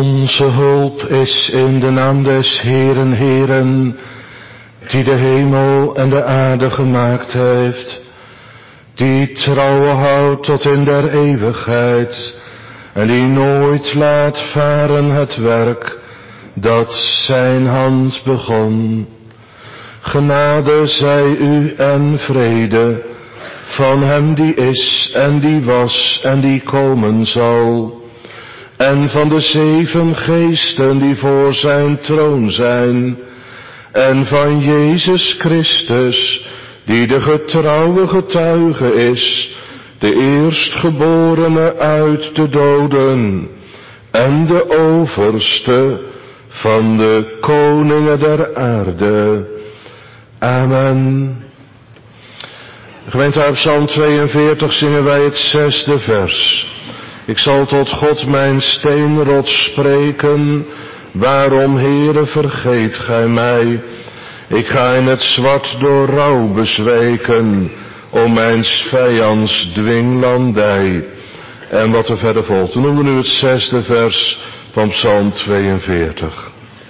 Onze hulp is in de naam des Heeren, Heeren, die de hemel en de aarde gemaakt heeft, die trouw houdt tot in der eeuwigheid, en die nooit laat varen het werk dat zijn hand begon. Genade zij u en vrede van hem die is en die was en die komen zal, en van de 7 geesten die voor zijn troon zijn, en van Jezus Christus, die de getrouwe getuige is, de eerstgeborene uit de doden, en de overste van de koningen der aarde. Amen. Gemeente, uit Psalm 42 zingen wij het 6e vers. Ik zal tot God mijn steenrots spreken, waarom, Heere, vergeet gij mij? Ik ga in het zwart door rouw bezweken, om mijn vijands dwinglandij. En wat er verder volgt. We noemen nu het 6e vers van Psalm 42.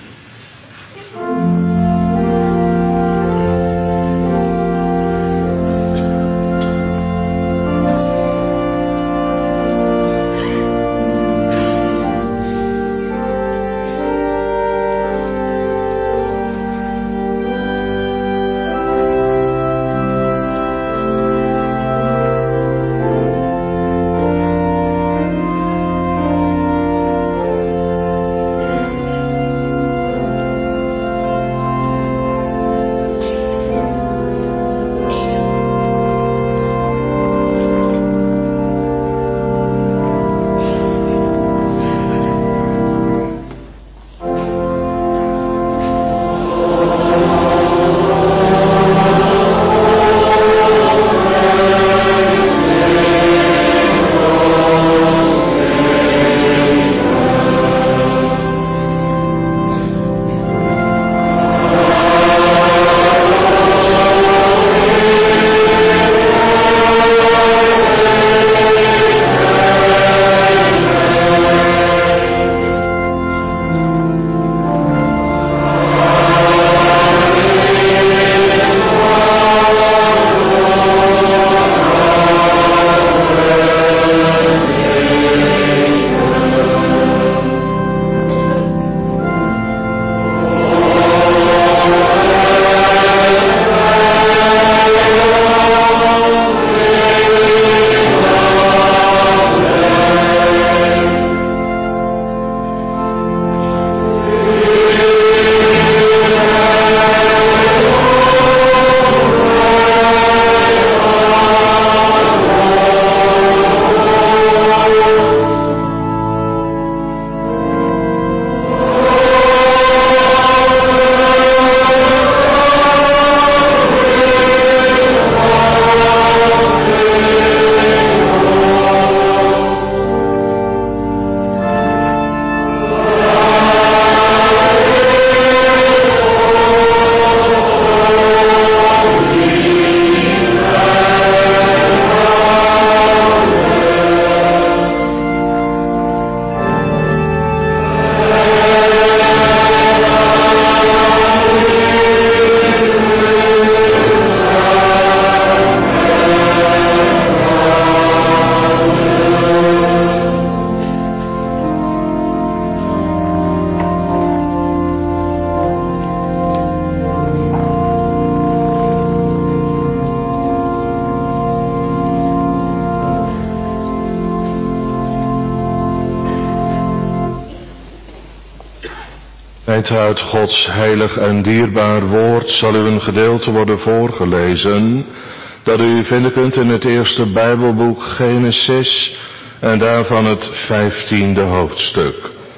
Uit Gods heilig en dierbaar woord zal u een gedeelte worden voorgelezen dat u vinden kunt in het eerste Bijbelboek Genesis en daarvan het 15e hoofdstuk.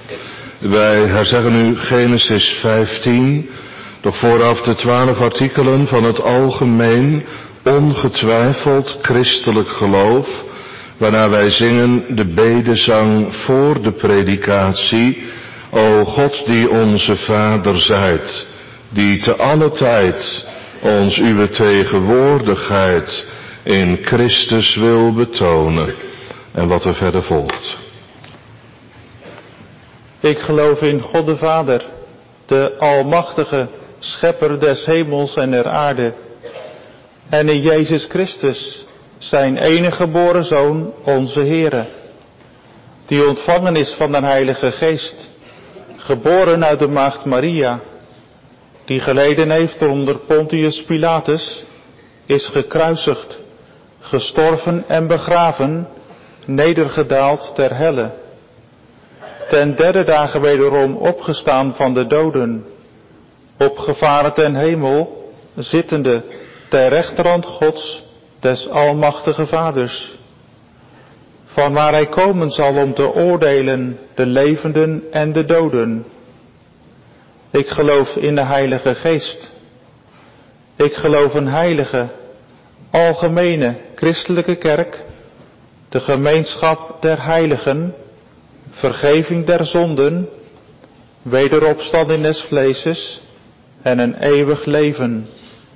Wij herzeggen nu Genesis 15, doch vooraf de 12 artikelen van het algemeen, ongetwijfeld christelijk geloof, waarna wij zingen de bedezang voor de predikatie. O God die onze Vader zijt, die te alle tijd ons uw tegenwoordigheid in Christus wil betonen. En wat er verder volgt. Ik geloof in God de Vader, de Almachtige, Schepper des hemels en der aarde. En in Jezus Christus, zijn enige geboren Zoon, onze Heere, die ontvangen is van de Heilige Geest, geboren uit de maagd Maria, die geleden heeft onder Pontius Pilatus, is gekruisigd, gestorven en begraven, nedergedaald ter helle. Ten derde dagen wederom opgestaan van de doden, opgevaren ten hemel, zittende ter rechterhand Gods, des Almachtige Vaders, van waar hij komen zal om te oordelen de levenden en de doden. Ik geloof in de Heilige Geest. Ik geloof een heilige, algemene, christelijke kerk, de gemeenschap der heiligen, vergeving der zonden, wederopstanding des vleeses en een eeuwig leven.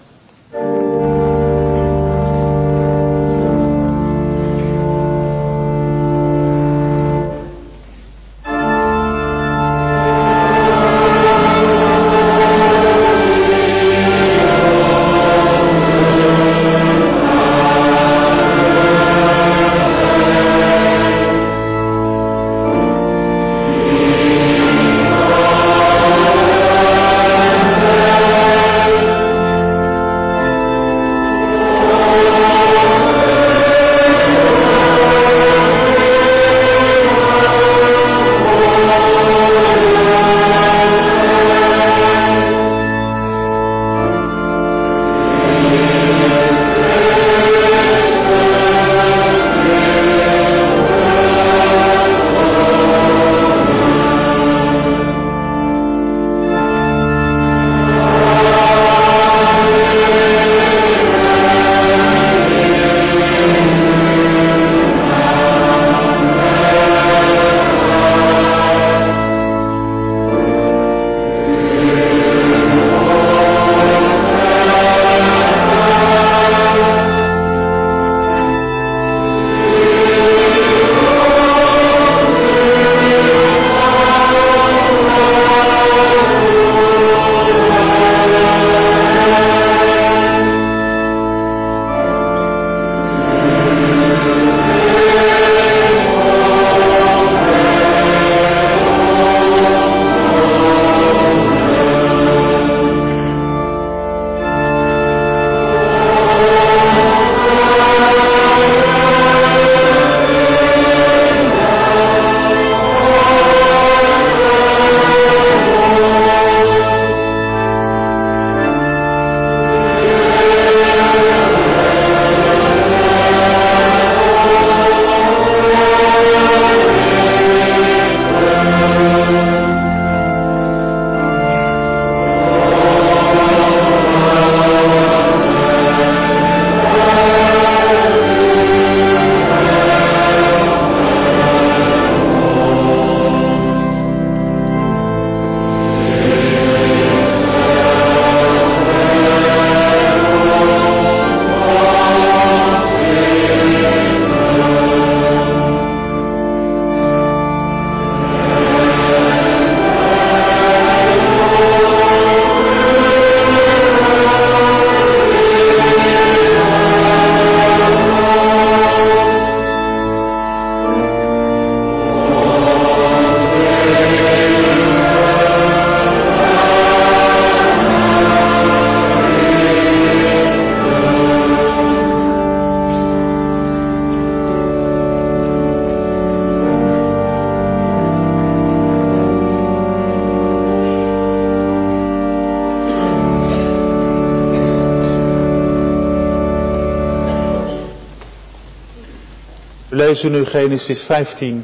We lezen nu Genesis 15.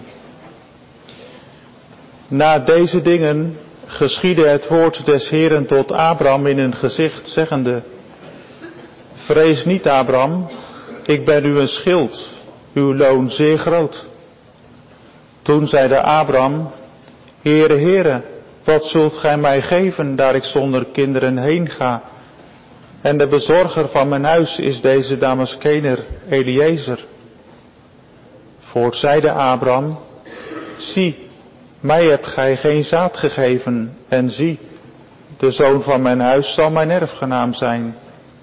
Na deze dingen geschiedde het woord des Heeren tot Abram in een gezicht, zeggende: Vrees niet, Abram, ik ben u een schild, uw loon zeer groot. Toen zeide Abram: Heere, Heere, wat zult gij mij geven, daar ik zonder kinderen heen ga? En de bezorger van mijn huis is deze Damaskener, Eliezer. Voorts zeide Abram: Zie, mij hebt gij geen zaad gegeven, en zie, de zoon van mijn huis zal mijn erfgenaam zijn.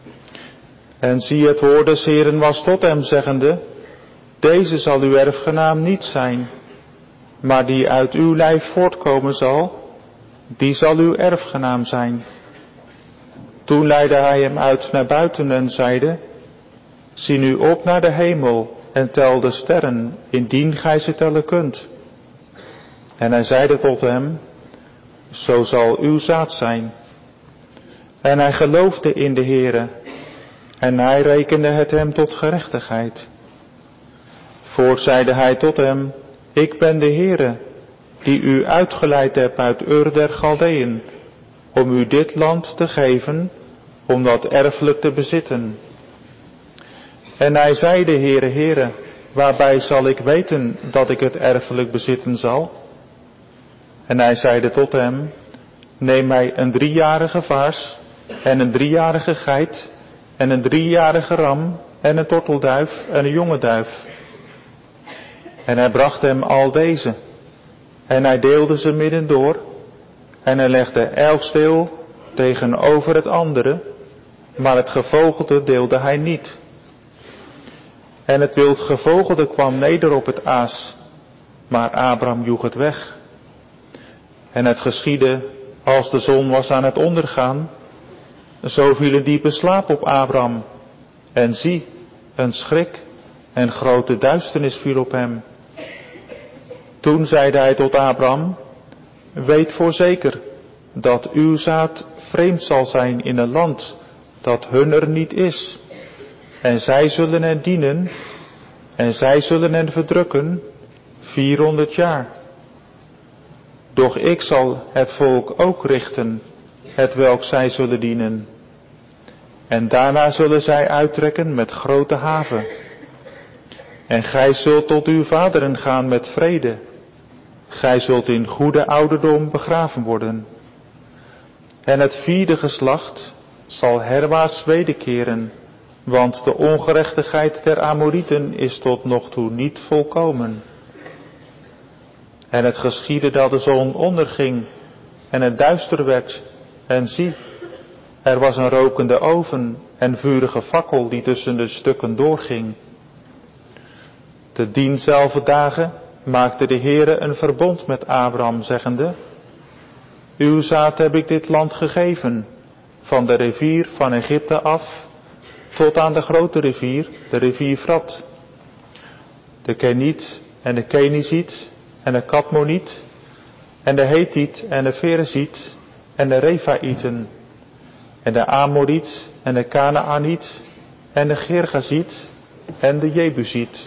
En zie, het woord des Heeren was tot hem, zeggende, deze zal uw erfgenaam niet zijn, maar die uit uw lijf voortkomen zal, die zal uw erfgenaam zijn. Toen leidde hij hem uit naar buiten en zeide, zie nu op naar de hemel en tel de sterren, indien gij ze tellen kunt. En hij zeide tot hem, zo zal uw zaad zijn. En hij geloofde in de Heere, en hij rekende het hem tot gerechtigheid. Voort zeide hij tot hem, ik ben de Heere, die u uitgeleid heb uit Ur der Galdeën, om u dit land te geven, om dat erfelijk te bezitten. En hij zeide, Heere, Heere, waarbij zal ik weten dat ik het erfelijk bezitten zal? En hij zeide tot hem, neem mij een 3-jarige vaars, en een 3-jarige geit, en een 3-jarige ram, en een tortelduif, en een jonge duif. En hij bracht hem al deze, en hij deelde ze midden door, en hij legde elk steel tegenover het andere, maar het gevogelte deelde hij niet. En het wild gevogelte kwam neder op het aas, maar Abraham joeg het weg. En het geschiedde, als de zon was aan het ondergaan, zo viel een diepe slaap op Abraham. En zie, een schrik en grote duisternis viel op hem. Toen zeide hij tot Abraham, weet voorzeker dat uw zaad vreemd zal zijn in een land dat hunner niet is. En zij zullen hen dienen, en zij zullen hen verdrukken 400 jaar. Doch ik zal het volk ook richten, hetwelk zij zullen dienen. En daarna zullen zij uittrekken met grote haven. En gij zult tot uw vaderen gaan met vrede. Gij zult in goede ouderdom begraven worden. En het 4e geslacht zal herwaarts wederkeren, want de ongerechtigheid der Amorieten is tot nog toe niet volkomen. En het geschiedde dat de zon onderging en het duister werd, en zie, er was een rokende oven en vurige fakkel die tussen de stukken doorging. Te dienzelfde dagen maakte de Heere een verbond met Abraham, zeggende, uw zaad heb ik dit land gegeven, van de rivier van Egypte af, tot aan de grote rivier, de rivier Frat. De Keniet en de Keniziet en de Kadmoniet en de Hethiet en de Fereziet en de Refaïten en de Amoriet en de Kanaaniet en de Gergaziet en de Jebusiet.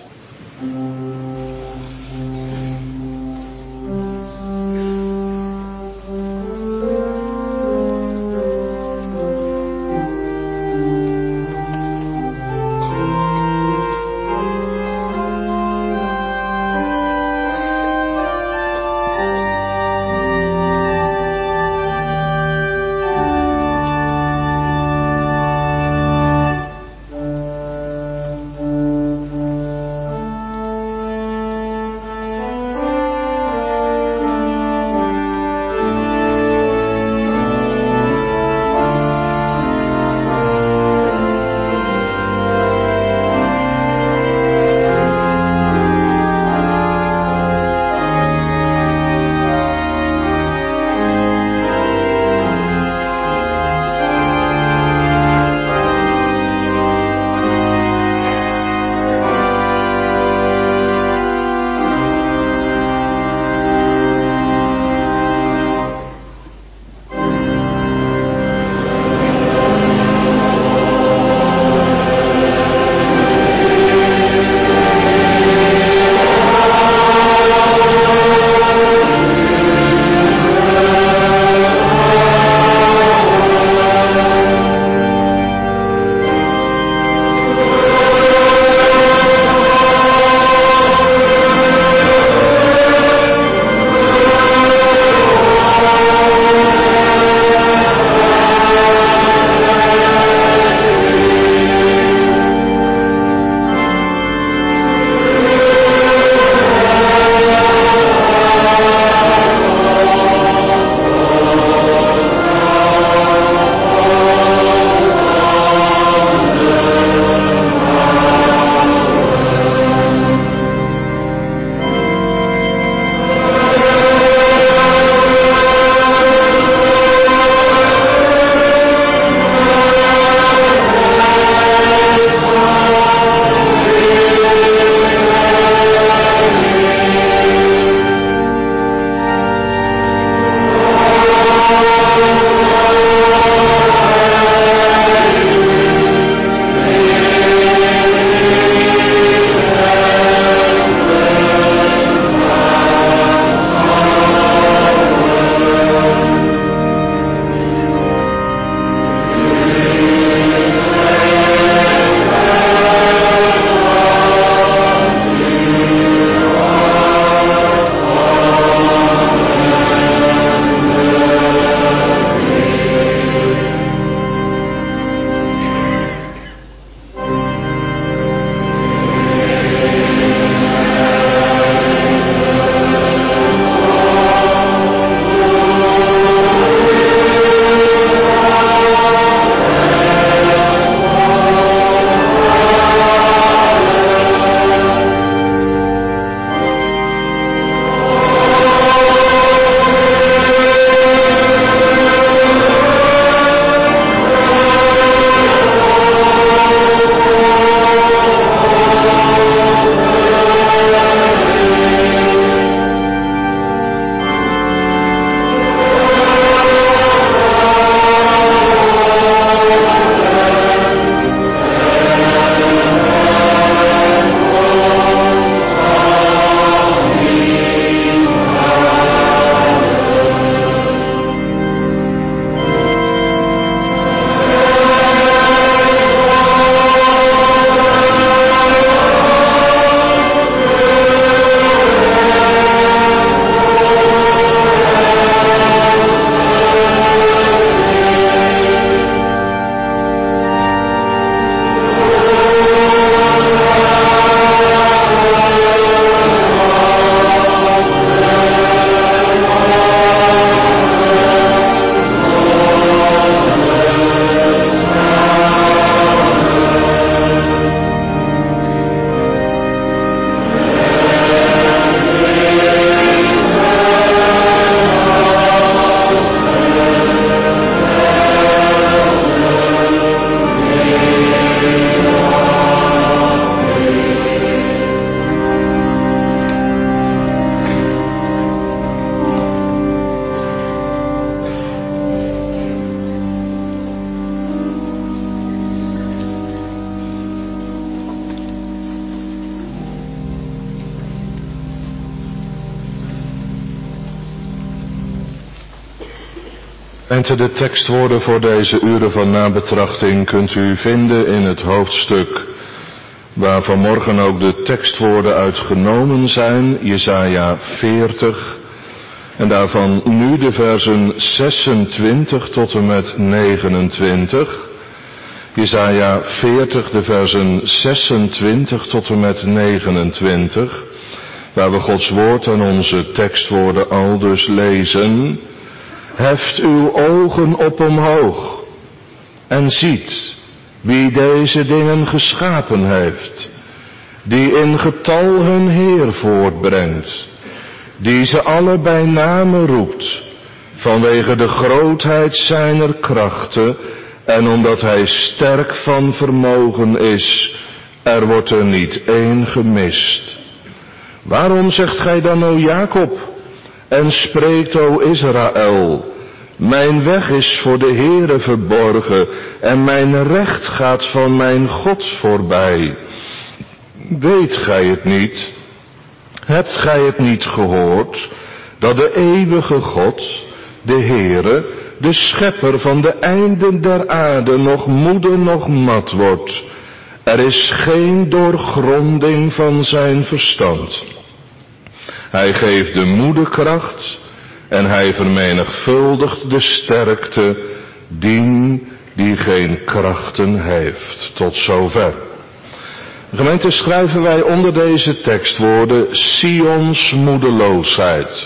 De tekstwoorden voor deze uren van nabetrachting kunt u vinden in het hoofdstuk waar vanmorgen ook de tekstwoorden uit genomen zijn, Jesaja 40, en daarvan nu de versen 26 tot en met 29. Jesaja 40, de versen 26 tot en met 29, waar we Gods woord en onze tekstwoorden aldus lezen. Heft uw ogen op omhoog en ziet wie deze dingen geschapen heeft, die in getal hun Heer voortbrengt, die ze alle bij name roept, vanwege de grootheid zijner krachten en omdat hij sterk van vermogen is, er wordt er niet één gemist. Waarom zegt gij dan, o Jacob, en spreekt, o Israël, mijn weg is voor de Heere verborgen en mijn recht gaat van mijn God voorbij. Weet gij het niet? Hebt gij het niet gehoord, dat de eeuwige God, de Heere, de schepper van de einden der aarde, nog moede nog mat wordt? Er is geen doorgronding van zijn verstand. Hij geeft de moede kracht en hij vermenigvuldigt de sterkte dien die geen krachten heeft. Tot zover. Gemeente, schrijven wij onder deze tekstwoorden Sions moedeloosheid.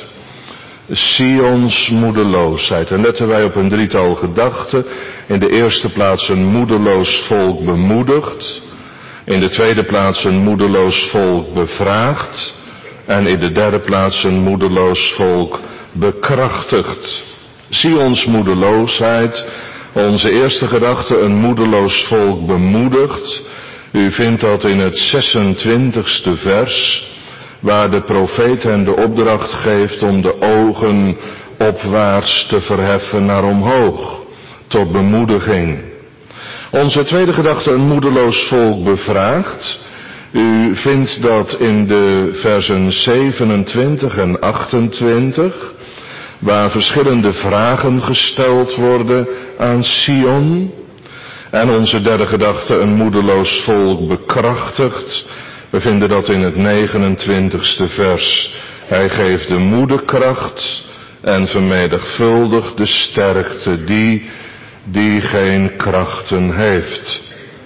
Sions moedeloosheid. En letten wij op een drietal gedachten. In de eerste plaats een moedeloos volk bemoedigd. In de tweede plaats een moedeloos volk bevraagd. En in de derde plaats een moedeloos volk bekrachtigd. Sions moedeloosheid. Onze eerste gedachte, een moedeloos volk bemoedigd. U vindt dat in het 26e vers, waar de profeet hen de opdracht geeft om de ogen opwaarts te verheffen naar omhoog, tot bemoediging. Onze tweede gedachte, een moedeloos volk bevraagd. U vindt dat in de versen 27 en 28, waar verschillende vragen gesteld worden aan Sion. En onze derde gedachte, een moedeloos volk bekrachtigd. We vinden dat in het 29e vers. Hij geeft de moedekracht en vermenigvuldigt de sterkte die geen krachten heeft.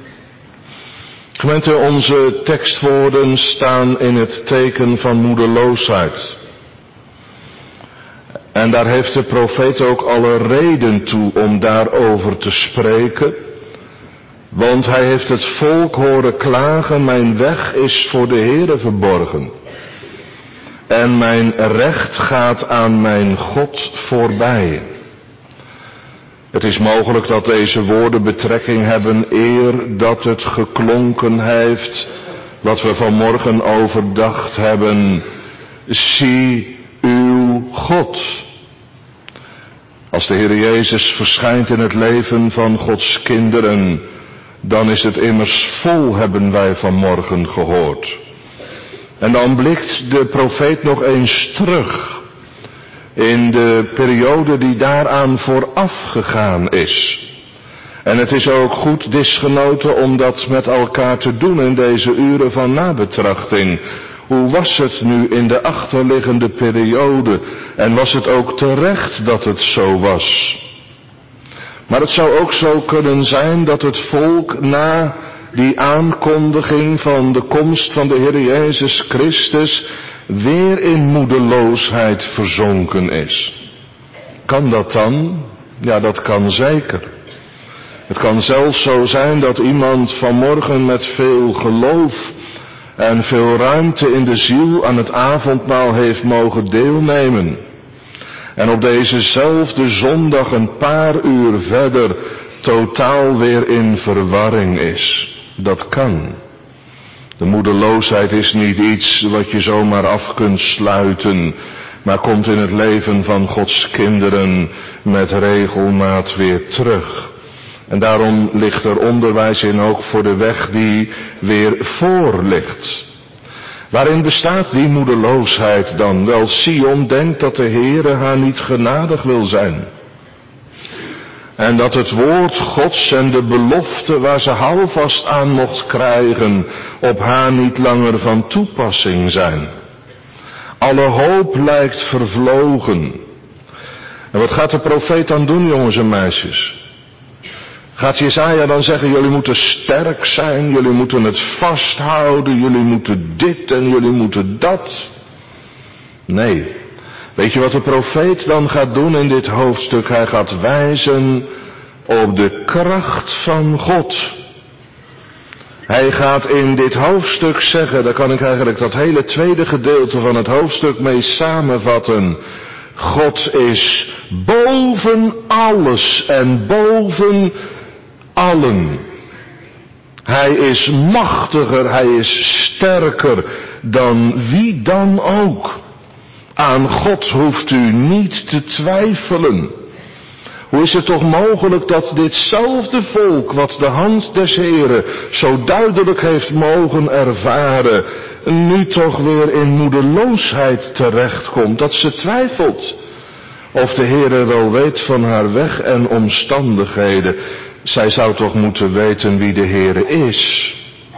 Gemeente, onze tekstwoorden staan in het teken van moedeloosheid. En daar heeft de profeet ook alle reden toe om daarover te spreken. Want hij heeft het volk horen klagen, mijn weg is voor de Heere verborgen. En mijn recht gaat aan mijn God voorbij. Het is mogelijk dat deze woorden betrekking hebben eer dat het geklonken heeft, wat we vanmorgen overdacht hebben. Zie uw God. Als de Heer Jezus verschijnt in het leven van Gods kinderen, dan is het immers vol, hebben wij vanmorgen gehoord. En dan blikt de profeet nog eens terug in de periode die daaraan vooraf gegaan is. En het is ook goed, disgenoten, om dat met elkaar te doen in deze uren van nabetrachting. Hoe was het nu in de achterliggende periode? En was het ook terecht dat het zo was? Maar het zou ook zo kunnen zijn dat het volk na die aankondiging van de komst van de Heer Jezus Christus weer in moedeloosheid verzonken is. Kan dat dan? Ja, dat kan zeker. Het kan zelfs zo zijn dat iemand vanmorgen met veel geloof en veel ruimte in de ziel aan het avondmaal heeft mogen deelnemen. En op dezezelfde zondag een paar uur verder totaal weer in verwarring is. Dat kan. De moedeloosheid is niet iets wat je zomaar af kunt sluiten, maar komt in het leven van Gods kinderen met regelmaat weer terug. En daarom ligt er onderwijs in ook voor de weg die weer voor ligt. Waarin bestaat die moedeloosheid dan? Wel, Sion denkt dat de Heere haar niet genadig wil zijn. En dat het woord Gods en de belofte waar ze houvast aan mocht krijgen, op haar niet langer van toepassing zijn. Alle hoop lijkt vervlogen. En wat gaat de profeet dan doen, jongens en meisjes? Gaat Jesaja dan zeggen, jullie moeten sterk zijn, jullie moeten het vasthouden, jullie moeten dit en jullie moeten dat? Nee. Weet je wat de profeet dan gaat doen in dit hoofdstuk? Hij gaat wijzen op de kracht van God. Hij gaat in dit hoofdstuk zeggen, daar kan ik eigenlijk dat hele tweede gedeelte van het hoofdstuk mee samenvatten. God is boven alles en boven allen. Hij is machtiger, hij is sterker dan wie dan ook. Aan God hoeft u niet te twijfelen. Hoe is het toch mogelijk dat ditzelfde volk, wat de hand des Heren zo duidelijk heeft mogen ervaren, nu toch weer in moedeloosheid terechtkomt, dat ze twijfelt of de Heere wel weet van haar weg en omstandigheden. Zij zou toch moeten weten wie de Heere is.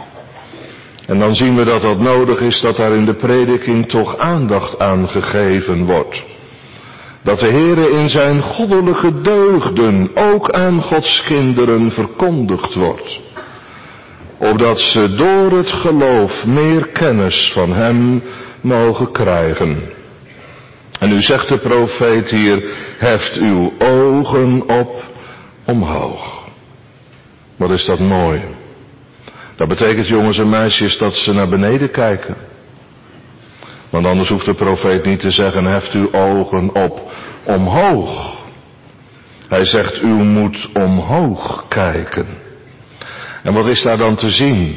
En dan zien we dat dat nodig is dat daar in de prediking toch aandacht aan gegeven wordt. Dat de Heere in zijn goddelijke deugden ook aan Gods kinderen verkondigd wordt. Opdat ze door het geloof meer kennis van hem mogen krijgen. En nu zegt de profeet hier, heft uw ogen op omhoog. Wat is dat mooi. Dat betekent, jongens en meisjes, dat ze naar beneden kijken. Want anders hoeft de profeet niet te zeggen, heft uw ogen op omhoog. Hij zegt, u moet omhoog kijken. En wat is daar dan te zien?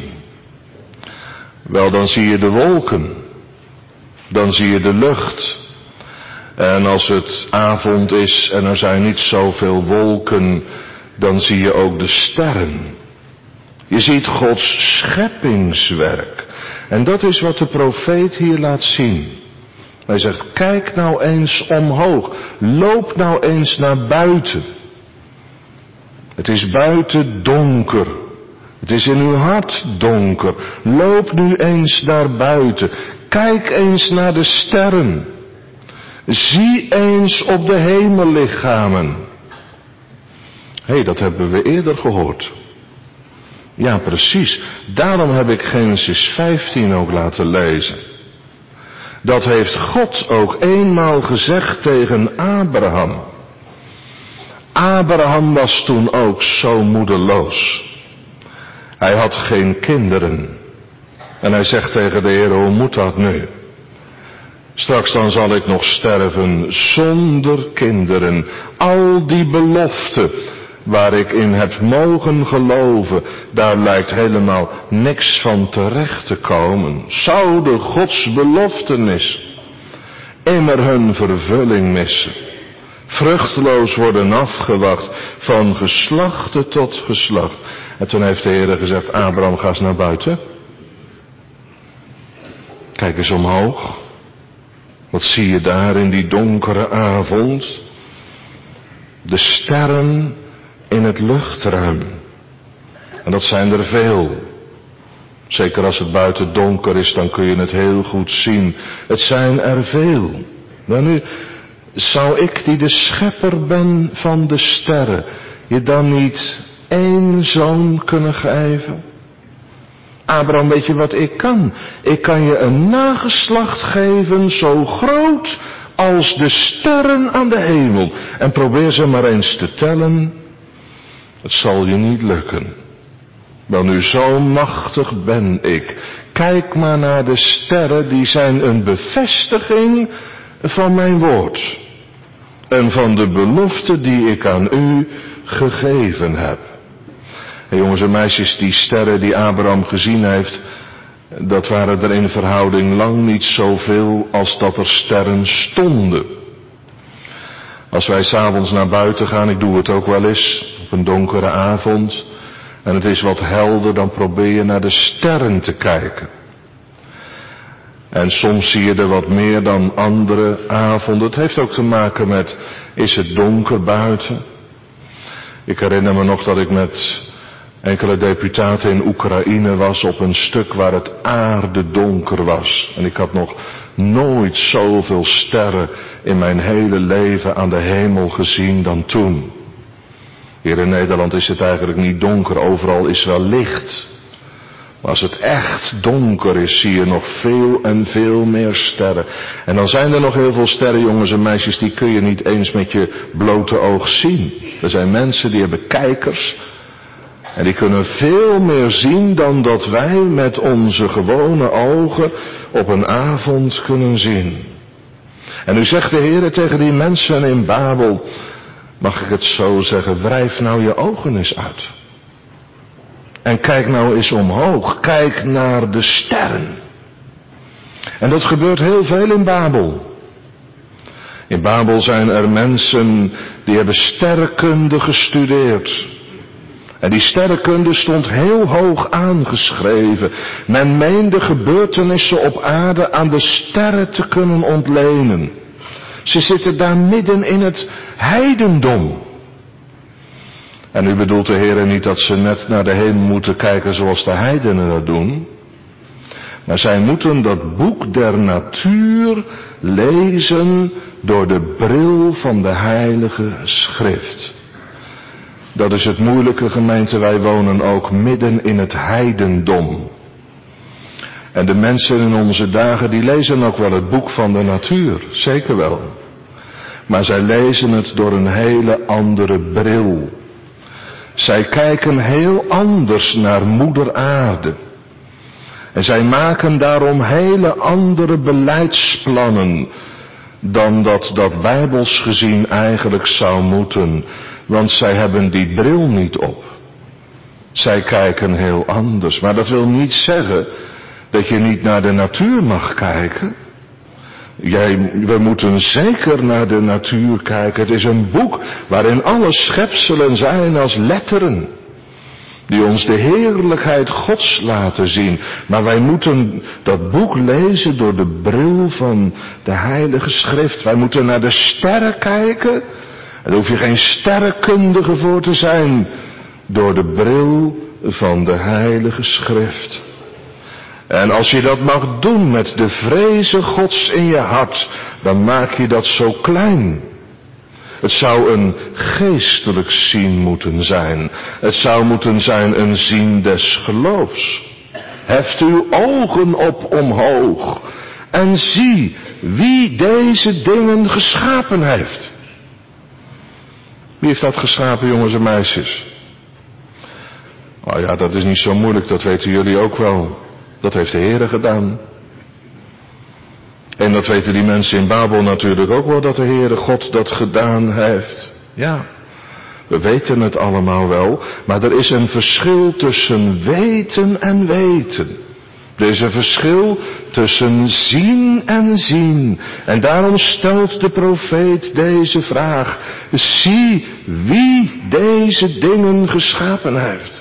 Wel, dan zie je de wolken. Dan zie je de lucht. En als het avond is en er zijn niet zoveel wolken, dan zie je ook de sterren. Je ziet Gods scheppingswerk. En dat is wat de profeet hier laat zien. Hij zegt, kijk nou eens omhoog. Loop nou eens naar buiten. Het is buiten donker. Het is in uw hart donker. Loop nu eens naar buiten. Kijk eens naar de sterren. Zie eens op de hemellichamen. Hé, dat hebben we eerder gehoord. Ja, precies. Daarom heb ik Genesis 15 ook laten lezen. Dat heeft God ook eenmaal gezegd tegen Abraham. Abraham was toen ook zo moedeloos. Hij had geen kinderen. En hij zegt tegen de Heer, hoe moet dat nu? Straks dan zal ik nog sterven zonder kinderen. Al die beloften waar ik in heb mogen geloven, daar lijkt helemaal niks van terecht te komen. Zouden Gods beloftenis immer hun vervulling missen? Vruchteloos worden afgewacht van geslachte tot geslacht. En toen heeft de Heer gezegd, Abraham, ga eens naar buiten. Kijk eens omhoog. Wat zie je daar in die donkere avond? De sterren in het luchtruim. En dat zijn er veel. Zeker als het buiten donker is, dan kun je het heel goed zien. Het zijn er veel. Maar nu, zou ik die de schepper ben van de sterren, je dan niet één zoon kunnen geven? Abraham, weet je wat ik kan? Ik kan je een nageslacht geven zo groot als de sterren aan de hemel. En probeer ze maar eens te tellen. Het zal je niet lukken. Wel nu, zo machtig ben ik. Kijk maar naar de sterren, die zijn een bevestiging van mijn woord. En van de belofte die ik aan u gegeven heb. En jongens en meisjes, die sterren die Abraham gezien heeft, dat waren er in verhouding lang niet zoveel als dat er sterren stonden. Als wij 's avonds naar buiten gaan, ik doe het ook wel eens, op een donkere avond, en het is wat helder, dan probeer je naar de sterren te kijken. En soms zie je er wat meer dan andere avonden. Het heeft ook te maken met, is het donker buiten? Ik herinner me nog dat ik met enkele deputaten in Oekraïne was op een stuk waar het aardedonker was. En ik had nog nooit zoveel sterren in mijn hele leven aan de hemel gezien dan toen. Hier in Nederland is het eigenlijk niet donker, overal is wel licht. Maar als het echt donker is, zie je nog veel en veel meer sterren. En dan zijn er nog heel veel sterren, jongens en meisjes, die kun je niet eens met je blote oog zien. Er zijn mensen die hebben kijkers. En die kunnen veel meer zien dan dat wij met onze gewone ogen op een avond kunnen zien. En nu zegt de Heer tegen die mensen in Babel, mag ik het zo zeggen, wrijf nou je ogen eens uit. En kijk nou eens omhoog, kijk naar de sterren. En dat gebeurt heel veel in Babel. In Babel zijn er mensen die hebben sterrenkunde gestudeerd. En die sterrenkunde stond heel hoog aangeschreven. Men meende gebeurtenissen op aarde aan de sterren te kunnen ontlenen. Ze zitten daar midden in het heidendom. En nu bedoelt de Heer niet dat ze net naar de hemel moeten kijken zoals de heidenen dat doen. Maar zij moeten dat boek der natuur lezen door de bril van de Heilige Schrift. Dat is het moeilijke, gemeente, wij wonen ook midden in het heidendom. En de mensen in onze dagen die lezen ook wel het boek van de natuur, zeker wel. Maar zij lezen het door een hele andere bril. Zij kijken heel anders naar moeder aarde. En zij maken daarom hele andere beleidsplannen dan dat bijbels gezien eigenlijk zou moeten. Want zij hebben die bril niet op. Zij kijken heel anders. Maar dat wil niet zeggen dat je niet naar de natuur mag kijken. We moeten zeker naar de natuur kijken. Het is een boek waarin alle schepselen zijn als letteren. Die ons de heerlijkheid Gods laten zien. Maar wij moeten dat boek lezen door de bril van de Heilige Schrift. Wij moeten naar de sterren kijken. Daar hoef je geen sterrenkundige voor te zijn. Door de bril van de Heilige Schrift. En als je dat mag doen met de vreze Gods in je hart, dan maak je dat zo klein. Het zou een geestelijk zien moeten zijn. Het zou moeten zijn een zien des geloofs. Heft uw ogen op omhoog en zie wie deze dingen geschapen heeft. Wie heeft dat geschapen, jongens en meisjes? Oh ja, dat is niet zo moeilijk, dat weten jullie ook wel. Dat heeft de Heere gedaan. En dat weten die mensen in Babel natuurlijk ook wel, dat de Heere God dat gedaan heeft. Ja, we weten het allemaal wel, maar er is een verschil tussen weten en weten. Er is een verschil tussen zien en zien. En daarom stelt de profeet deze vraag. Zie wie deze dingen geschapen heeft.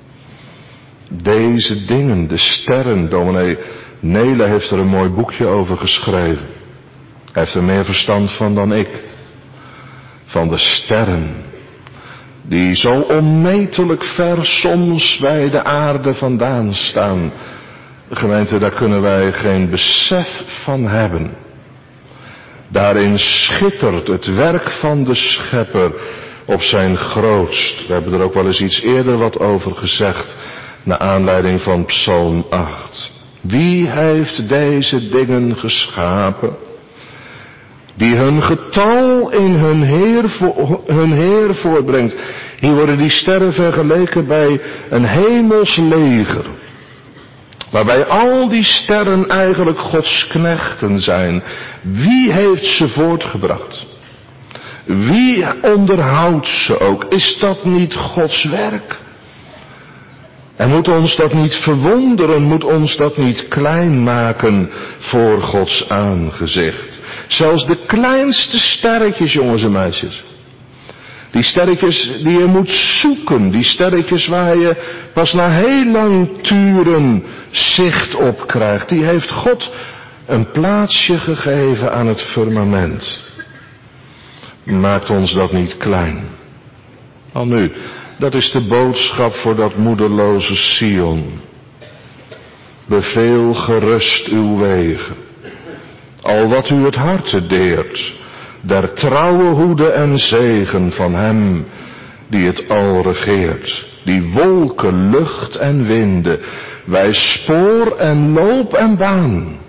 Deze dingen, de sterren. Dominee Nele heeft er een mooi boekje over geschreven. Hij heeft er meer verstand van dan ik. Van de sterren. Die zo onmetelijk ver soms bij de aarde vandaan staan. Gemeente, daar kunnen wij geen besef van hebben. Daarin schittert het werk van de Schepper op zijn grootst. We hebben er ook wel eens iets eerder wat over gezegd, naar aanleiding van Psalm 8. Wie heeft deze dingen geschapen, die hun getal in hun Heer voortbrengt? Hier worden die sterren vergeleken bij een hemels leger. Waarbij al die sterren eigenlijk Gods knechten zijn. Wie heeft ze voortgebracht? Wie onderhoudt ze ook? Is dat niet Gods werk? En moet ons dat niet verwonderen? Moet ons dat niet klein maken voor Gods aangezicht? Zelfs de kleinste sterretjes, jongens en meisjes. Die sterretjes die je moet zoeken. Die sterretjes waar je pas na heel lang turen zicht op krijgt. Die heeft God een plaatsje gegeven aan het firmament. Maakt ons dat niet klein. Al nu, dat is de boodschap voor dat moederloze Sion. Beveel gerust uw wegen, al wat u het harte deert, der trouwe hoede en zegen van hem die het al regeert, die wolken, lucht en winden, wijs spoor en loop en baan,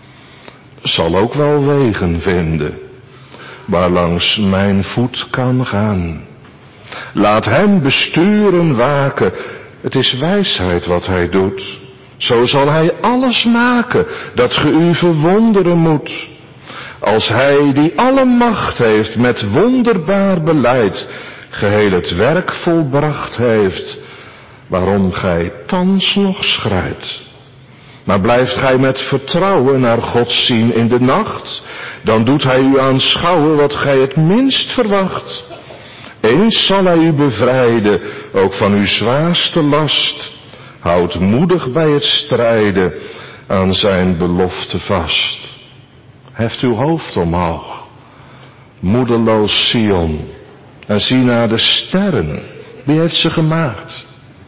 zal ook wel wegen vinden, waarlangs mijn voet kan gaan. Laat hem besturen, waken, het is wijsheid wat hij doet. Zo zal hij alles maken, dat ge u verwonderen moet. Als hij die alle macht heeft met wonderbaar beleid, geheel het werk volbracht heeft, waarom gij thans nog schrijdt. Maar blijft gij met vertrouwen naar God zien in de nacht, dan doet hij u aanschouwen wat gij het minst verwacht. Eens zal hij u bevrijden, ook van uw zwaarste last. Houd moedig bij het strijden aan zijn belofte vast. Heft uw hoofd omhoog, moedeloos Sion, en zie naar de sterren. Wie heeft ze gemaakt?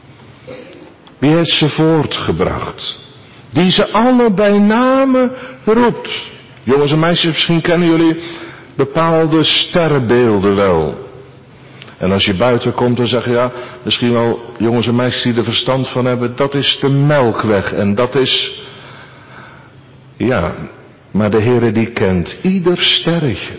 Wie heeft ze voortgebracht? Die ze alle bij name roept. Jongens en meisjes, misschien kennen jullie bepaalde sterrenbeelden wel. En als je buiten komt, dan zeg je, ja, misschien wel jongens en meisjes die er verstand van hebben, dat is de Melkweg en dat is, ja, maar de Heere die kent ieder sterretje.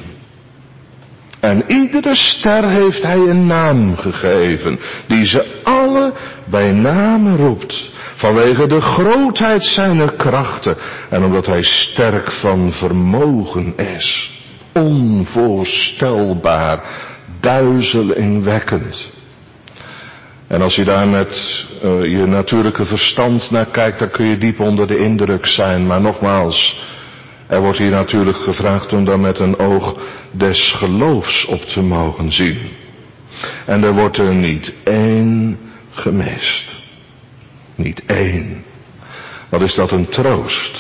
En iedere ster heeft hij een naam gegeven, die ze alle bij naam roept, vanwege de grootheid zijner krachten en omdat hij sterk van vermogen is, onvoorstelbaar, duizelingwekkend. En als je daar met je natuurlijke verstand naar kijkt, dan kun je diep onder de indruk zijn. Maar nogmaals, er wordt hier natuurlijk gevraagd om dan met een oog des geloofs op te mogen zien. En er wordt er niet één gemist. Niet één. Wat is dat een troost?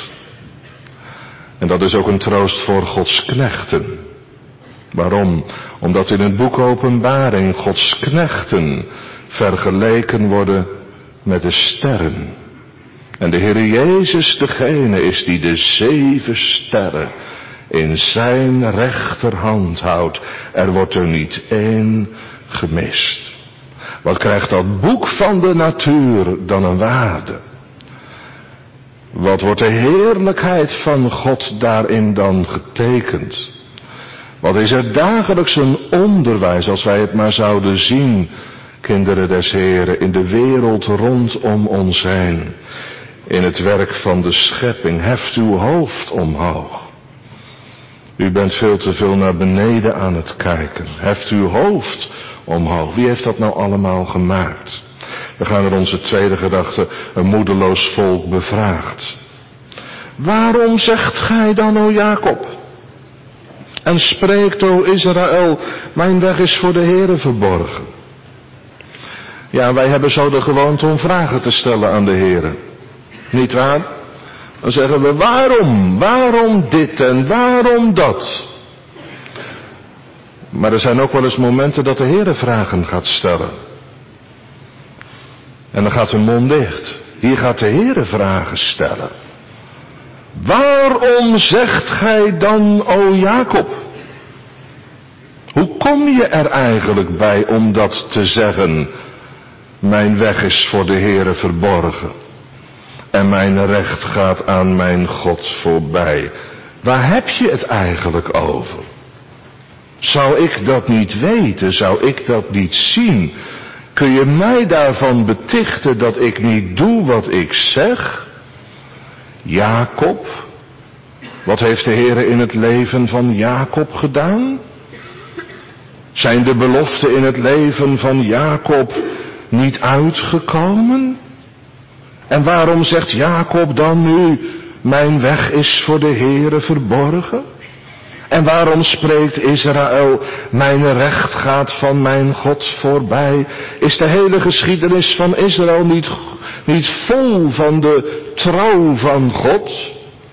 En dat is ook een troost voor Gods knechten. Waarom? Omdat in het boek Openbaring Gods knechten vergeleken worden met de sterren. En de Heer Jezus degene is die de 7 sterren in zijn rechterhand houdt. Er wordt er niet één gemist. Wat krijgt dat boek van de natuur dan een waarde? Wat wordt de heerlijkheid van God daarin dan getekend? Wat is er dagelijks een onderwijs, als wij het maar zouden zien, kinderen des Heren, in de wereld rondom ons heen. In het werk van de schepping, heft uw hoofd omhoog. U bent veel te veel naar beneden aan het kijken. Heft uw hoofd omhoog. Wie heeft dat nou allemaal gemaakt? We gaan naar onze tweede gedachte, een moedeloos volk bevraagt. Waarom zegt gij dan, o Jacob? En spreekt, o Israël, mijn weg is voor de Heere verborgen. Ja, wij hebben zo de gewoonte om vragen te stellen aan de Heere. Niet waar? Dan zeggen we, waarom? Waarom dit en waarom dat? Maar er zijn ook wel eens momenten dat de Heere vragen gaat stellen. En dan gaat de mond dicht. Hier gaat de Heere vragen stellen. Waarom zegt gij dan, o Jacob? Hoe kom je er eigenlijk bij om dat te zeggen? Mijn weg is voor de Heere verborgen. En mijn recht gaat aan mijn God voorbij. Waar heb je het eigenlijk over? Zou ik dat niet weten? Zou ik dat niet zien? Kun je mij daarvan betichten dat ik niet doe wat ik zeg? Jacob, wat heeft de Heere in het leven van Jacob gedaan? Zijn de beloften in het leven van Jacob niet uitgekomen? En waarom zegt Jacob dan nu, mijn weg is voor de Heere verborgen? En waarom spreekt Israël, mijn recht gaat van mijn God voorbij? Is de hele geschiedenis van Israël niet vol van de trouw van God?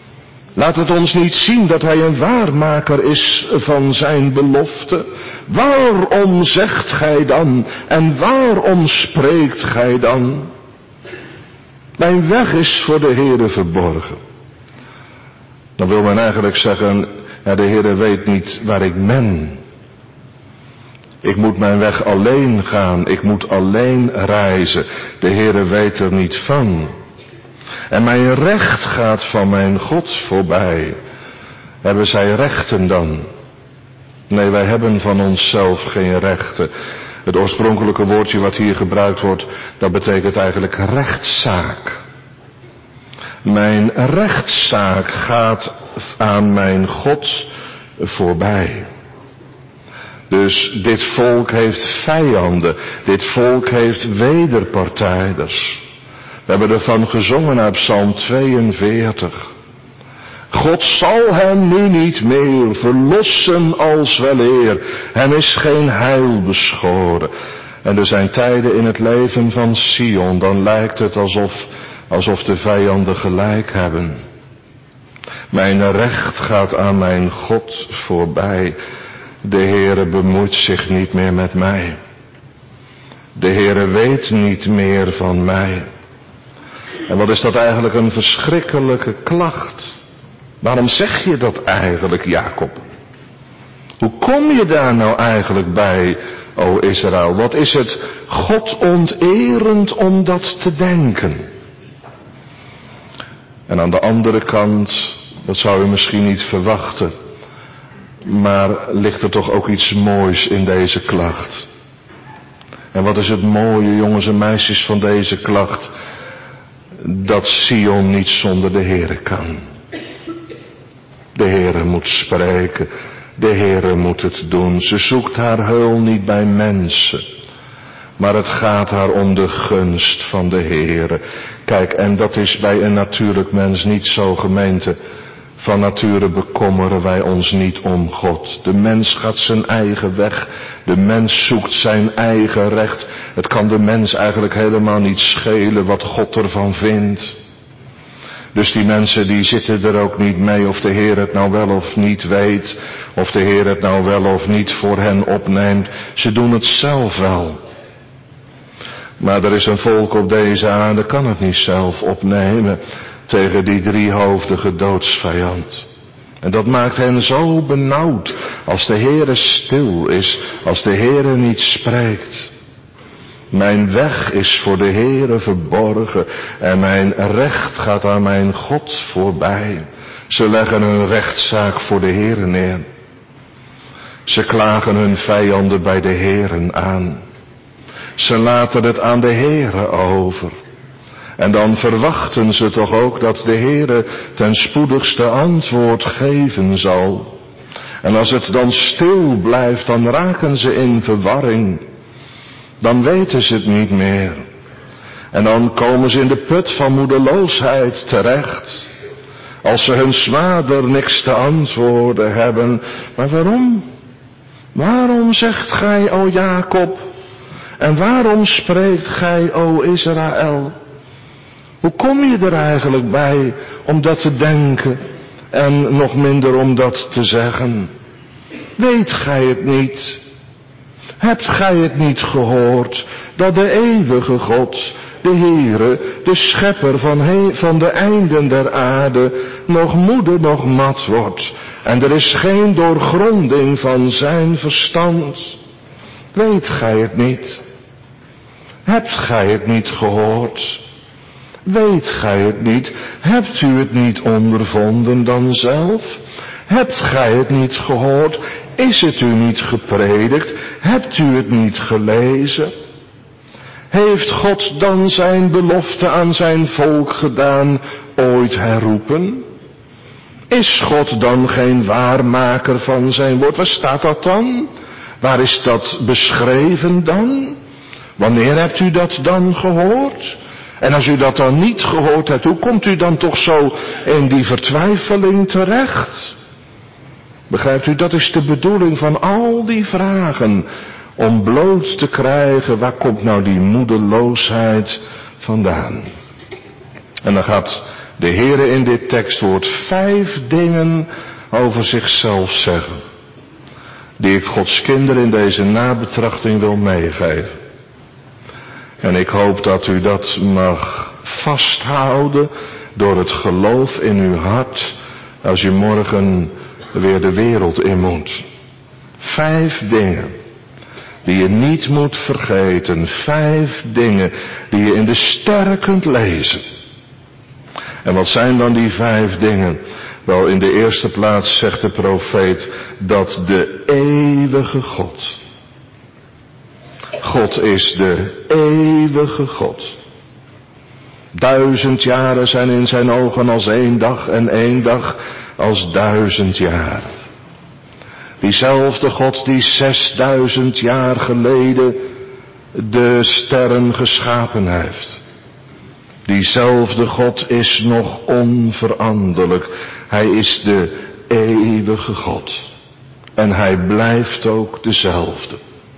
Laat het ons niet zien dat hij een waarmaker is van zijn belofte. Waarom zegt gij dan en waarom spreekt gij dan? Mijn weg is voor de Heere verborgen. Dan wil men eigenlijk zeggen, ja, de Heere weet niet waar ik ben. Ik moet mijn weg alleen gaan, ik moet alleen reizen. De Heere weet er niet van. En mijn recht gaat van mijn God voorbij. Hebben zij rechten dan? Nee, wij hebben van onszelf geen rechten. Het oorspronkelijke woordje wat hier gebruikt wordt, dat betekent eigenlijk rechtszaak. Mijn rechtszaak gaat aan mijn God voorbij. Dus dit volk heeft vijanden. Dit volk heeft wederpartijders. We hebben ervan gezongen uit Psalm 42. God zal hem nu niet meer verlossen als weleer. Hem is geen heil beschoren. En er zijn tijden in het leven van Sion, dan lijkt het alsof de vijanden gelijk hebben. Mijn recht gaat aan mijn God voorbij. De Heere bemoeit zich niet meer met mij. De Heere weet niet meer van mij. En wat is dat eigenlijk een verschrikkelijke klacht. Waarom zeg je dat eigenlijk, Jacob? Hoe kom je daar nou eigenlijk bij, o Israël? Wat is het God onterend om dat te denken? En aan de andere kant, dat zou je misschien niet verwachten, maar ligt er toch ook iets moois in deze klacht. En wat is het mooie, jongens en meisjes, van deze klacht? Dat Sion niet zonder de Heere kan. De Heere moet spreken. De Heere moet het doen. Ze zoekt haar heul niet bij mensen. Maar het gaat haar om de gunst van de Heere. Kijk, en dat is bij een natuurlijk mens niet zo, gemeente. Van nature bekommeren wij ons niet om God. De mens gaat zijn eigen weg. De mens zoekt zijn eigen recht. Het kan de mens eigenlijk helemaal niet schelen wat God ervan vindt. Dus die mensen die zitten er ook niet mee of de Heer het nou wel of niet weet. Of de Heer het nou wel of niet voor hen opneemt. Ze doen het zelf wel. Maar er is een volk op deze aarde, kan het niet zelf opnemen tegen die driehoofdige doodsvijand. En dat maakt hen zo benauwd als de Heere stil is, als de Heere niet spreekt. Mijn weg is voor de Heere verborgen en mijn recht gaat aan mijn God voorbij. Ze leggen hun rechtszaak voor de Heere neer. Ze klagen hun vijanden bij de Heeren aan. Ze laten het aan de Heere over. En dan verwachten ze toch ook dat de Heere ten spoedigste antwoord geven zal. En als het dan stil blijft, dan raken ze in verwarring. Dan weten ze het niet meer. En dan komen ze in de put van moedeloosheid terecht. Als ze hun smader niks te antwoorden hebben. Maar waarom? Waarom zegt gij, o Jacob? En waarom spreekt gij, o Israël? Hoe kom je er eigenlijk bij om dat te denken en nog minder om dat te zeggen? Weet gij het niet? Hebt gij het niet gehoord dat de eeuwige God, de Heere, de schepper van de einden der aarde, nog moede nog mat wordt en er is geen doorgronding van zijn verstand? Weet gij het niet? Hebt gij het niet gehoord? Weet gij het niet? Hebt u het niet ondervonden dan zelf? Hebt gij het niet gehoord? Is het u niet gepredikt? Hebt u het niet gelezen? Heeft God dan zijn belofte aan zijn volk gedaan ooit herroepen? Is God dan geen waarmaker van zijn woord? Waar staat dat dan? Waar is dat beschreven dan? Wanneer hebt u dat dan gehoord? En als u dat dan niet gehoord hebt, hoe komt u dan toch zo in die vertwijfeling terecht? Begrijpt u, dat is de bedoeling van al die vragen. Om bloot te krijgen, waar komt nou die moedeloosheid vandaan? En dan gaat de Heere in dit tekstwoord 5 dingen over zichzelf zeggen, die ik Gods kinderen in deze nabetrachting wil meegeven. En ik hoop dat u dat mag vasthouden door het geloof in uw hart als je morgen weer de wereld in moet. 5 dingen die je niet moet vergeten. 5 dingen die je in de sterren kunt lezen. En wat zijn dan die 5 dingen? Wel, in de eerste plaats zegt de profeet dat de eeuwige God is de eeuwige God. 1000 jaren zijn in zijn ogen als 1 dag en 1 dag als 1000 jaar. Diezelfde God die 6000 jaar geleden de sterren geschapen heeft. Diezelfde God is nog onveranderlijk. Hij is de eeuwige God. En hij blijft ook dezelfde.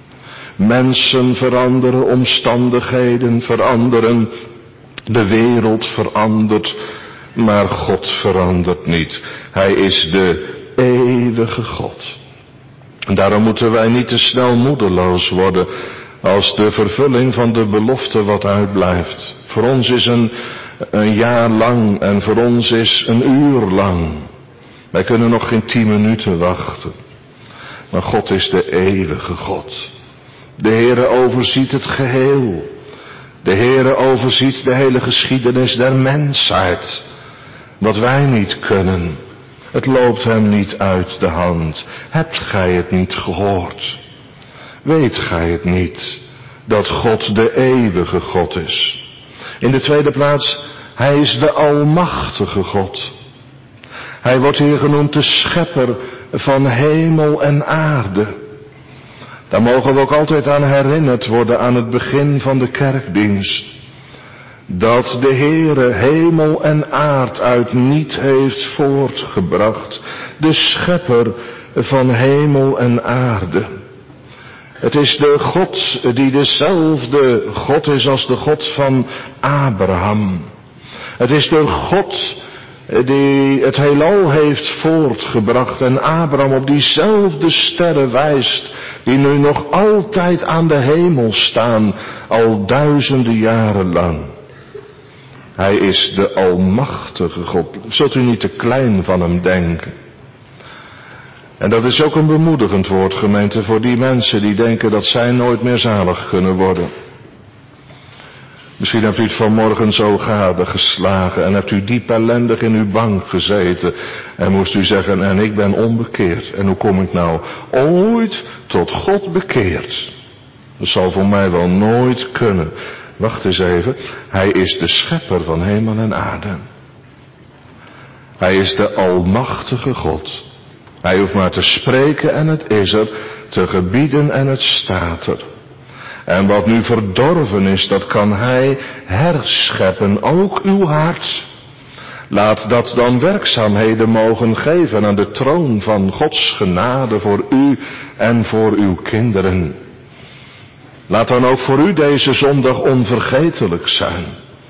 Mensen veranderen, omstandigheden veranderen, de wereld verandert, maar God verandert niet. Hij is de eeuwige God. En daarom moeten wij niet te snel moedeloos worden als de vervulling van de belofte wat uitblijft. Voor ons is een jaar lang en voor ons is een uur lang. Wij kunnen nog geen 10 minuten wachten. Maar God is de eeuwige God. De Heere overziet het geheel. De Heere overziet de hele geschiedenis der mensheid. Wat wij niet kunnen. Het loopt hem niet uit de hand. Hebt gij het niet gehoord? Weet gij het niet, dat God de eeuwige God is? In de tweede plaats, hij is de almachtige God. Hij wordt hier genoemd de schepper van hemel en aarde. Daar mogen we ook altijd aan herinnerd worden aan het begin van de kerkdienst. Dat de Heere hemel en aard uit niet heeft voortgebracht. De schepper van hemel en aarde. Het is de God die dezelfde God is als de God van Abraham. Het is de God die het heelal heeft voortgebracht en Abraham op diezelfde sterren wijst die nu nog altijd aan de hemel staan, al duizenden jaren lang. Hij is de almachtige God. Zult u niet te klein van hem denken. En dat is ook een bemoedigend woord, gemeente, voor die mensen die denken dat zij nooit meer zalig kunnen worden. Misschien hebt u het vanmorgen zo gadegeslagen en hebt u diep ellendig in uw bank gezeten. En moest u zeggen, en ik ben onbekeerd. En hoe kom ik nou ooit tot God bekeerd? Dat zal voor mij wel nooit kunnen. Wacht eens even. Hij is de schepper van hemel en aarde. Hij is de almachtige God. Hij hoeft maar te spreken en het is er. Te gebieden en het staat er. En wat nu verdorven is, dat kan hij herscheppen. Ook uw hart. Laat dat dan werkzaamheden mogen geven aan de troon van Gods genade voor u en voor uw kinderen. Laat dan ook voor u deze zondag onvergetelijk zijn.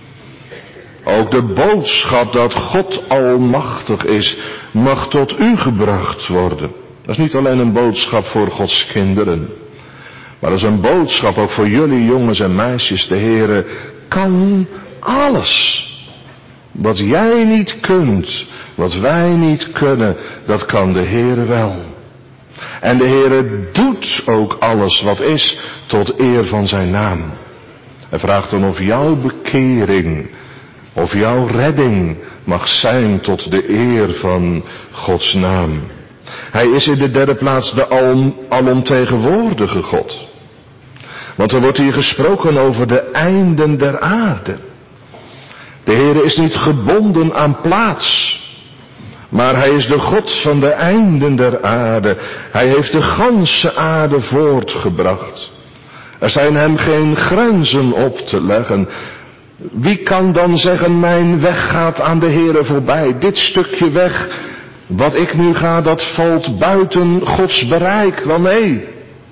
Ook de boodschap dat God almachtig is, mag tot u gebracht worden. Dat is niet alleen een boodschap voor Gods kinderen. Maar dat is een boodschap ook voor jullie jongens en meisjes. De Heere kan alles. Wat jij niet kunt, wat wij niet kunnen, dat kan de Heere wel. En de Heere doet ook alles wat is tot eer van zijn naam. Hij vraagt dan of jouw bekering, of jouw redding mag zijn tot de eer van Gods naam. Hij is in de derde plaats de alomtegenwoordige God. Want er wordt hier gesproken over de einden der aarde. De Heere is niet gebonden aan plaats. Maar hij is de God van de einden der aarde. Hij heeft de ganse aarde voortgebracht. Er zijn hem geen grenzen op te leggen. Wie kan dan zeggen, mijn weg gaat aan de Heere voorbij. Dit stukje weg, wat ik nu ga, dat valt buiten Gods bereik. Wel nee.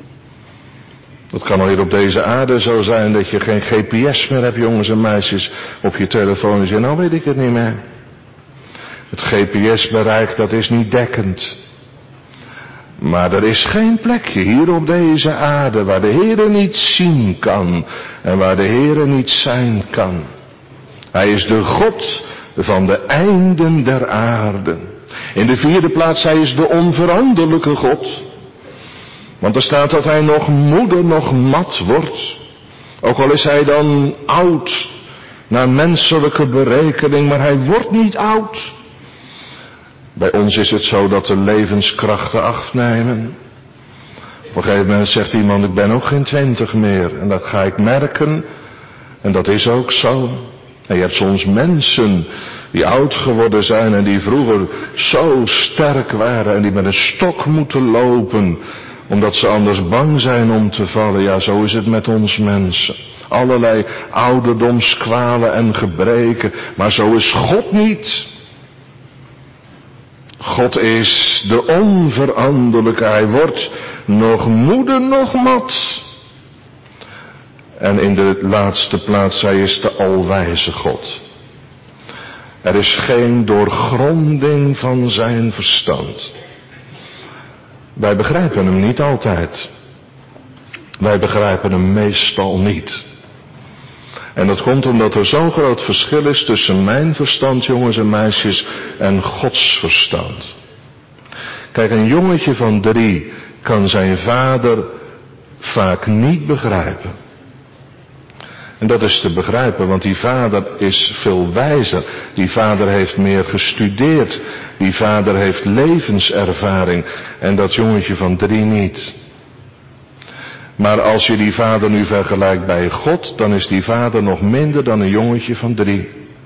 Dat kan al hier op deze aarde zo zijn dat je geen GPS meer hebt, jongens en meisjes, op je telefoon. En je zegt, nou weet ik het niet meer. Het GPS-bereik, dat is niet dekkend. Maar er is geen plekje hier op deze aarde waar de Heere niet zien kan en waar de Heere niet zijn kan. Hij is de God van de einden der aarde. In de vierde plaats, hij is de onveranderlijke God. Want er staat dat hij nog moede, nog mat wordt. Ook al is hij dan oud, naar menselijke berekening, maar hij wordt niet oud. Bij ons is het zo dat de levenskrachten afnemen. Op een gegeven moment zegt iemand, ik ben ook geen 20 meer. En dat ga ik merken. En dat is ook zo. En je hebt soms mensen die oud geworden zijn en die vroeger zo sterk waren en die met een stok moeten lopen, omdat ze anders bang zijn om te vallen. Ja, zo is het met ons mensen. Allerlei ouderdomskwalen en gebreken. Maar zo is God niet. God is de onveranderlijke. Hij wordt nog moede, nog mat. En in de laatste plaats, hij is de alwijze God. Er is geen doorgronding van zijn verstand. Wij begrijpen hem niet altijd. Wij begrijpen hem meestal niet. En dat komt omdat er zo'n groot verschil is tussen mijn verstand, jongens en meisjes, en Gods verstand. Kijk, een jongetje van 3 kan zijn vader vaak niet begrijpen. En dat is te begrijpen, want die vader is veel wijzer. Die vader heeft meer gestudeerd. Die vader heeft levenservaring. En dat jongetje van 3 niet. Maar als je die vader nu vergelijkt bij God, dan is die vader nog minder dan een jongetje van 3.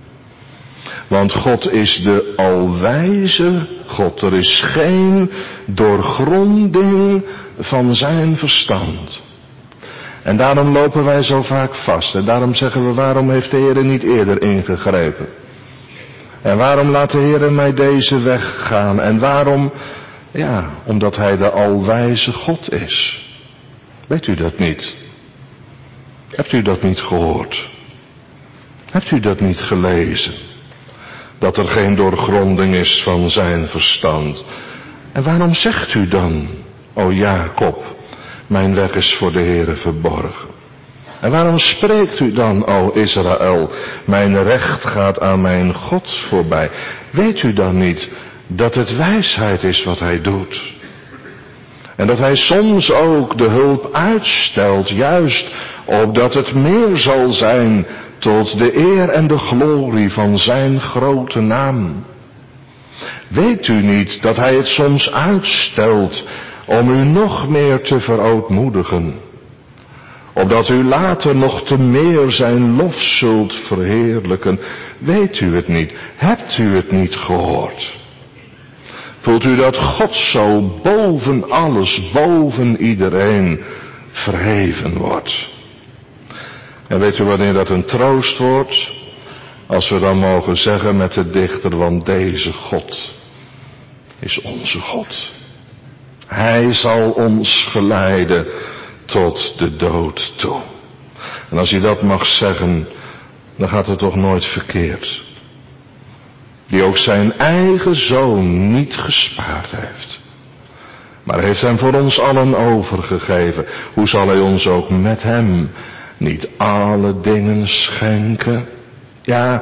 Want God is de alwijze God. Er is geen doorgronding van zijn verstand. En daarom lopen wij zo vaak vast. En daarom zeggen we, waarom heeft de Heer niet eerder ingegrepen? En waarom laat de Heer mij deze weg gaan? En waarom? Ja, omdat hij de alwijze God is. Weet u dat niet? Hebt u dat niet gehoord? Hebt u dat niet gelezen? Dat er geen doorgronding is van zijn verstand. En waarom zegt u dan, o Jacob, mijn weg is voor de Heere verborgen? En waarom spreekt u dan, o Israël, mijn recht gaat aan mijn God voorbij? Weet u dan niet dat het wijsheid is wat hij doet? En dat hij soms ook de hulp uitstelt, juist opdat het meer zal zijn tot de eer en de glorie van zijn grote naam. Weet u niet dat hij het soms uitstelt om u nog meer te verootmoedigen, opdat u later nog te meer zijn lof zult verheerlijken? Weet u het niet? Hebt u het niet gehoord? Voelt u dat God zo boven alles, boven iedereen verheven wordt? En weet u wanneer dat een troost wordt? Als we dan mogen zeggen met de dichter, want deze God is onze God. Hij zal ons geleiden tot de dood toe. En als u dat mag zeggen, dan gaat het toch nooit verkeerd. Die ook zijn eigen zoon niet gespaard heeft, maar heeft hem voor ons allen overgegeven. Hoe zal hij ons ook met hem niet alle dingen schenken? Ja,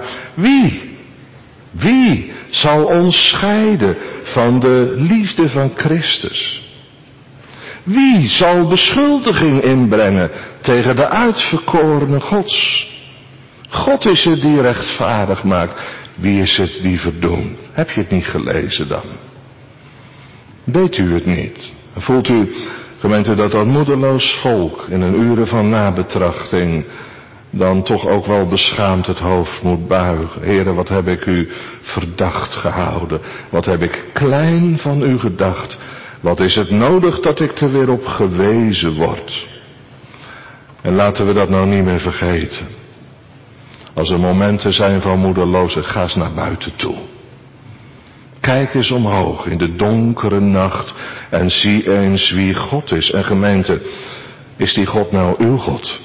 wie zal ons scheiden van de liefde van Christus? Wie zal beschuldiging inbrengen tegen de uitverkorene Gods? God is het die rechtvaardig maakt. Wie is het die verdoemt? Heb je het niet gelezen dan? Weet u het niet? Voelt u, gemeente, dat moedeloos volk in een uren van nabetrachting dan toch ook wel beschaamd het hoofd moet buigen? Heere, wat heb ik u verdacht gehouden? Wat heb ik klein van u gedacht? Wat is het nodig dat ik er weer op gewezen word? En laten we dat nou niet meer vergeten. Als er momenten zijn van moedeloosheid, ga eens naar buiten toe. Kijk eens omhoog in de donkere nacht en zie eens wie God is. En gemeente, is die God nou uw God?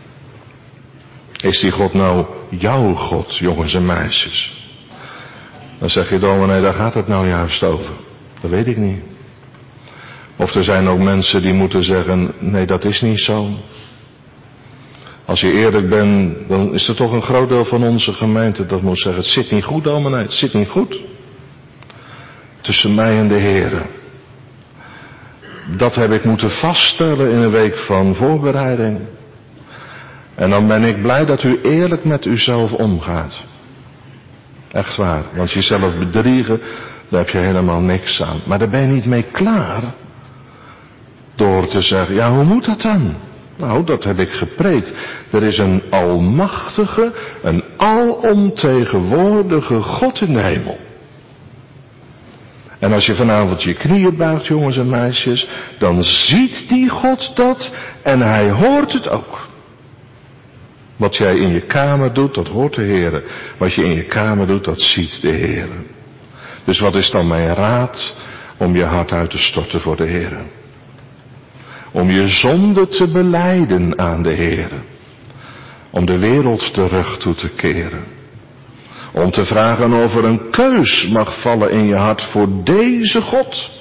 Is die God nou jouw God, jongens en meisjes? Dan zeg je, dominee, daar gaat het nou juist over. Dat weet ik niet. Of er zijn ook mensen die moeten zeggen, nee, dat is niet zo. Als je eerlijk bent, dan is er toch een groot deel van onze gemeente dat moet zeggen, het zit niet goed, dominee, het zit niet goed. Tussen mij en de Heer. Dat heb ik moeten vaststellen in een week van voorbereiding. En dan ben ik blij dat u eerlijk met uzelf omgaat. Echt waar, want jezelf bedriegen, daar heb je helemaal niks aan. Maar daar ben je niet mee klaar. Door te zeggen, ja, hoe moet dat dan? Nou, dat heb ik gepreekt. Er is een almachtige, een alomtegenwoordige God in de hemel. En als je vanavond je knieën buigt, jongens en meisjes, dan ziet die God dat en hij hoort het ook. Wat jij in je kamer doet, dat hoort de Heer. Wat je in je kamer doet, dat ziet de Heer. Dus wat is dan mijn raad? Om je hart uit te storten voor de Heer. Om je zonde te belijden aan de Heer. Om de wereld de rug toe te keren. Om te vragen of er een keus mag vallen in je hart voor deze God.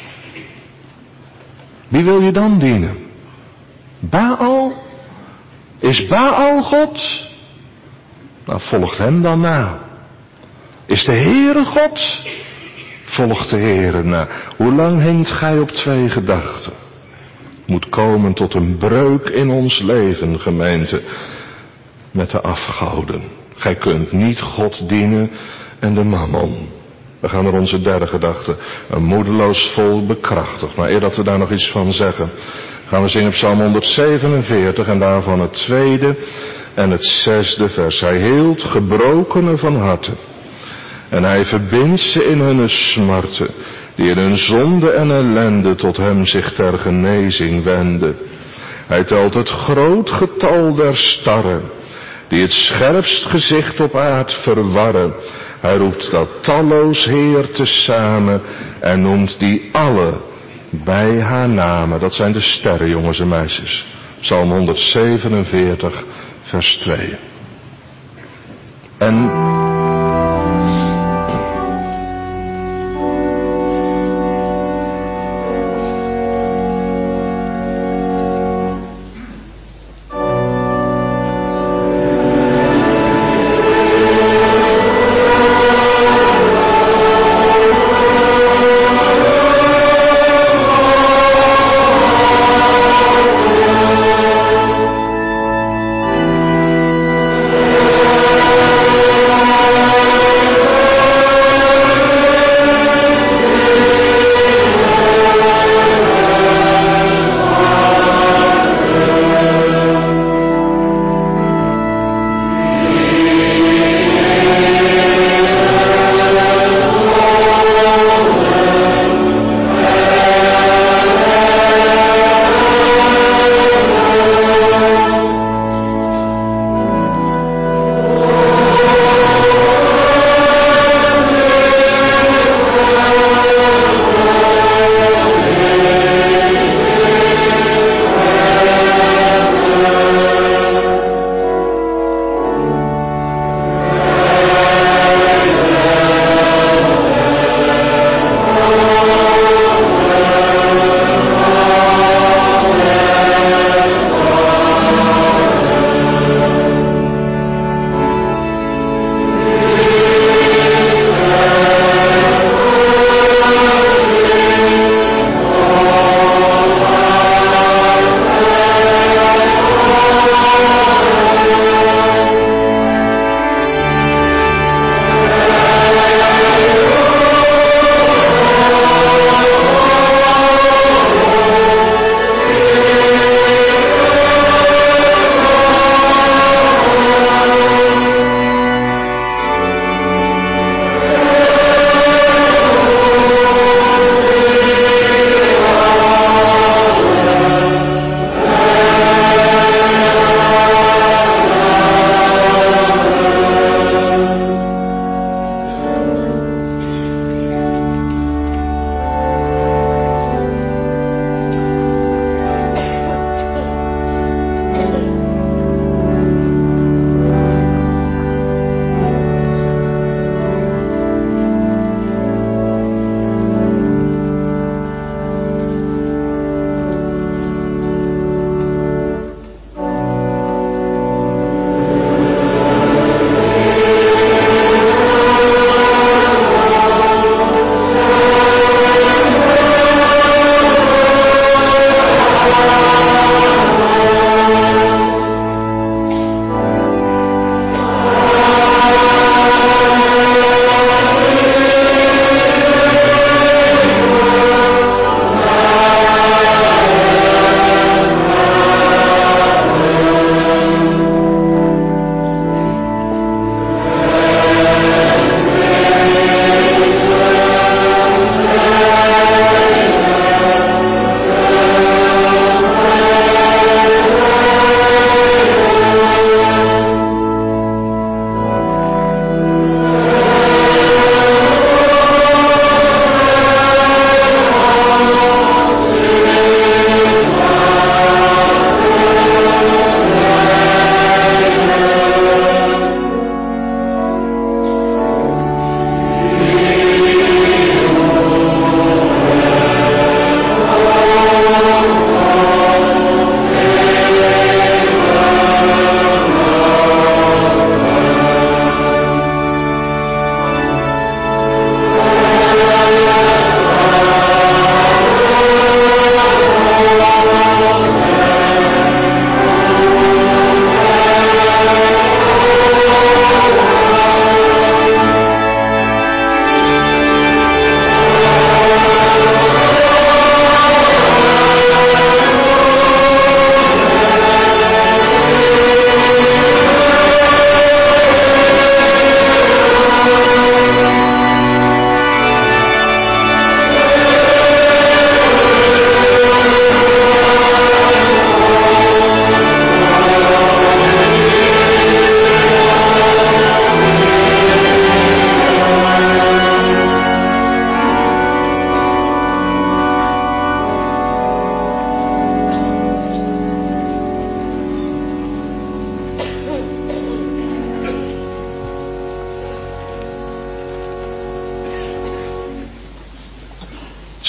Wie wil je dan dienen? Baal? Is Baal God? Nou, volgt hem dan na. Is de Heere God? Volgt de Heere na. Hoe lang hinkt gij op twee gedachten? Moet komen tot een breuk in ons leven, gemeente, met de afgoden. Gij kunt niet God dienen en de mammon. We gaan naar onze derde gedachte. Een moedeloos volk bekrachtigd. Maar eer dat we daar nog iets van zeggen, gaan we zingen Psalm 147 en daarvan het tweede en het zesde vers. Hij hield gebrokenen van harte. En hij verbindt ze in hun smarten, die in hun zonde en ellende tot hem zich ter genezing wenden. Hij telt het groot getal der starren, die het scherpst gezicht op aard verwarren. Hij roept dat talloos Heer tezamen en noemt die alle bij haar namen. Dat zijn de sterren, jongens en meisjes. Psalm 147, vers 2. En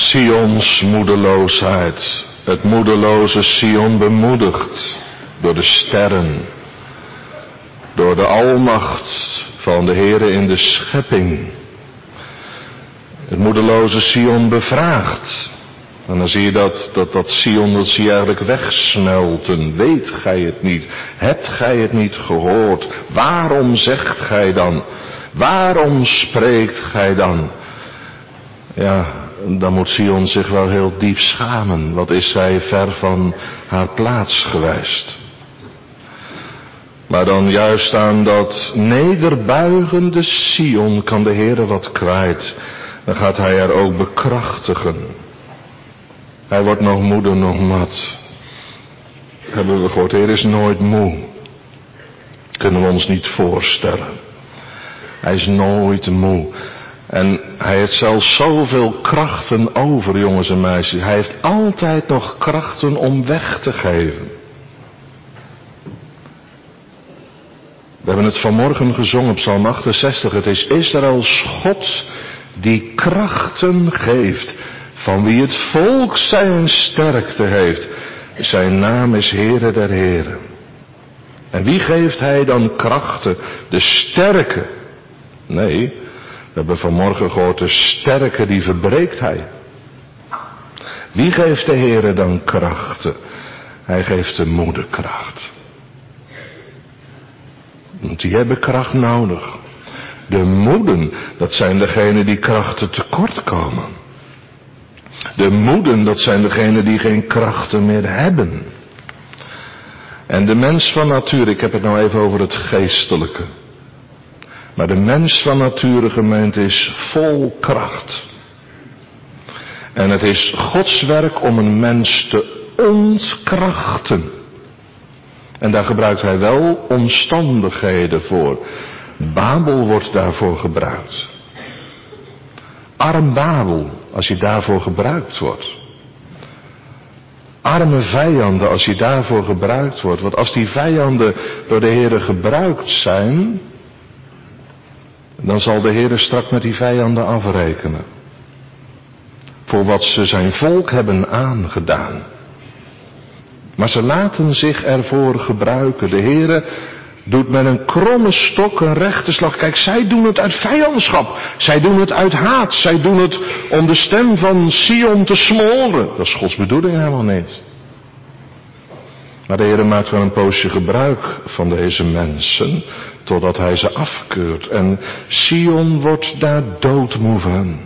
Sions moedeloosheid. Het moedeloze Sion bemoedigd door de sterren. Door de almacht van de Heere in de schepping. Het moedeloze Sion bevraagt. En dan zie je dat Sion, dat zie je eigenlijk wegsmelten. Weet gij het niet? Hebt gij het niet gehoord? Waarom zegt gij dan? Waarom spreekt gij dan? Ja, dan moet Sion zich wel heel diep schamen. Wat is zij ver van haar plaats geweest? Maar dan juist aan dat nederbuigende Sion kan de Heere wat kwijt. Dan gaat hij er ook bekrachtigen. Hij wordt nog moede, nog mat. Hebben we gehoord, de Heer is nooit moe. Kunnen we ons niet voorstellen. Hij is nooit moe. En hij heeft zelfs zoveel krachten over, jongens en meisjes. Hij heeft altijd nog krachten om weg te geven. We hebben het vanmorgen gezongen op Psalm 68. Het is Israëls God die krachten geeft. Van wie het volk zijn sterkte heeft. Zijn naam is Heere der Heren. En wie geeft hij dan krachten? De sterke. Nee, we hebben vanmorgen gehoord, de sterke die verbreekt hij. Wie geeft de Heere dan krachten? Hij geeft de moede kracht. Want die hebben kracht nodig. De moeden, dat zijn degenen die krachten tekort komen. De moeden, dat zijn degenen die geen krachten meer hebben. En de mens van nature, ik heb het nou even over het geestelijke. Maar de mens van nature, gemeente, is vol kracht. En het is Gods werk om een mens te ontkrachten. En daar gebruikt hij wel omstandigheden voor. Babel wordt daarvoor gebruikt. Arm Babel, als je daarvoor gebruikt wordt. Arme vijanden, als je daarvoor gebruikt wordt. Want als die vijanden door de Heere gebruikt zijn, dan zal de Heere straks met die vijanden afrekenen. Voor wat ze zijn volk hebben aangedaan. Maar ze laten zich ervoor gebruiken. De Heere doet met een kromme stok een rechte slag. Kijk, zij doen het uit vijandschap. Zij doen het uit haat. Zij doen het om de stem van Sion te smoren. Dat is Gods bedoeling helemaal niet. Maar de Heere maakt wel een poosje gebruik van deze mensen, totdat hij ze afkeurt. En Sion wordt daar doodmoe van.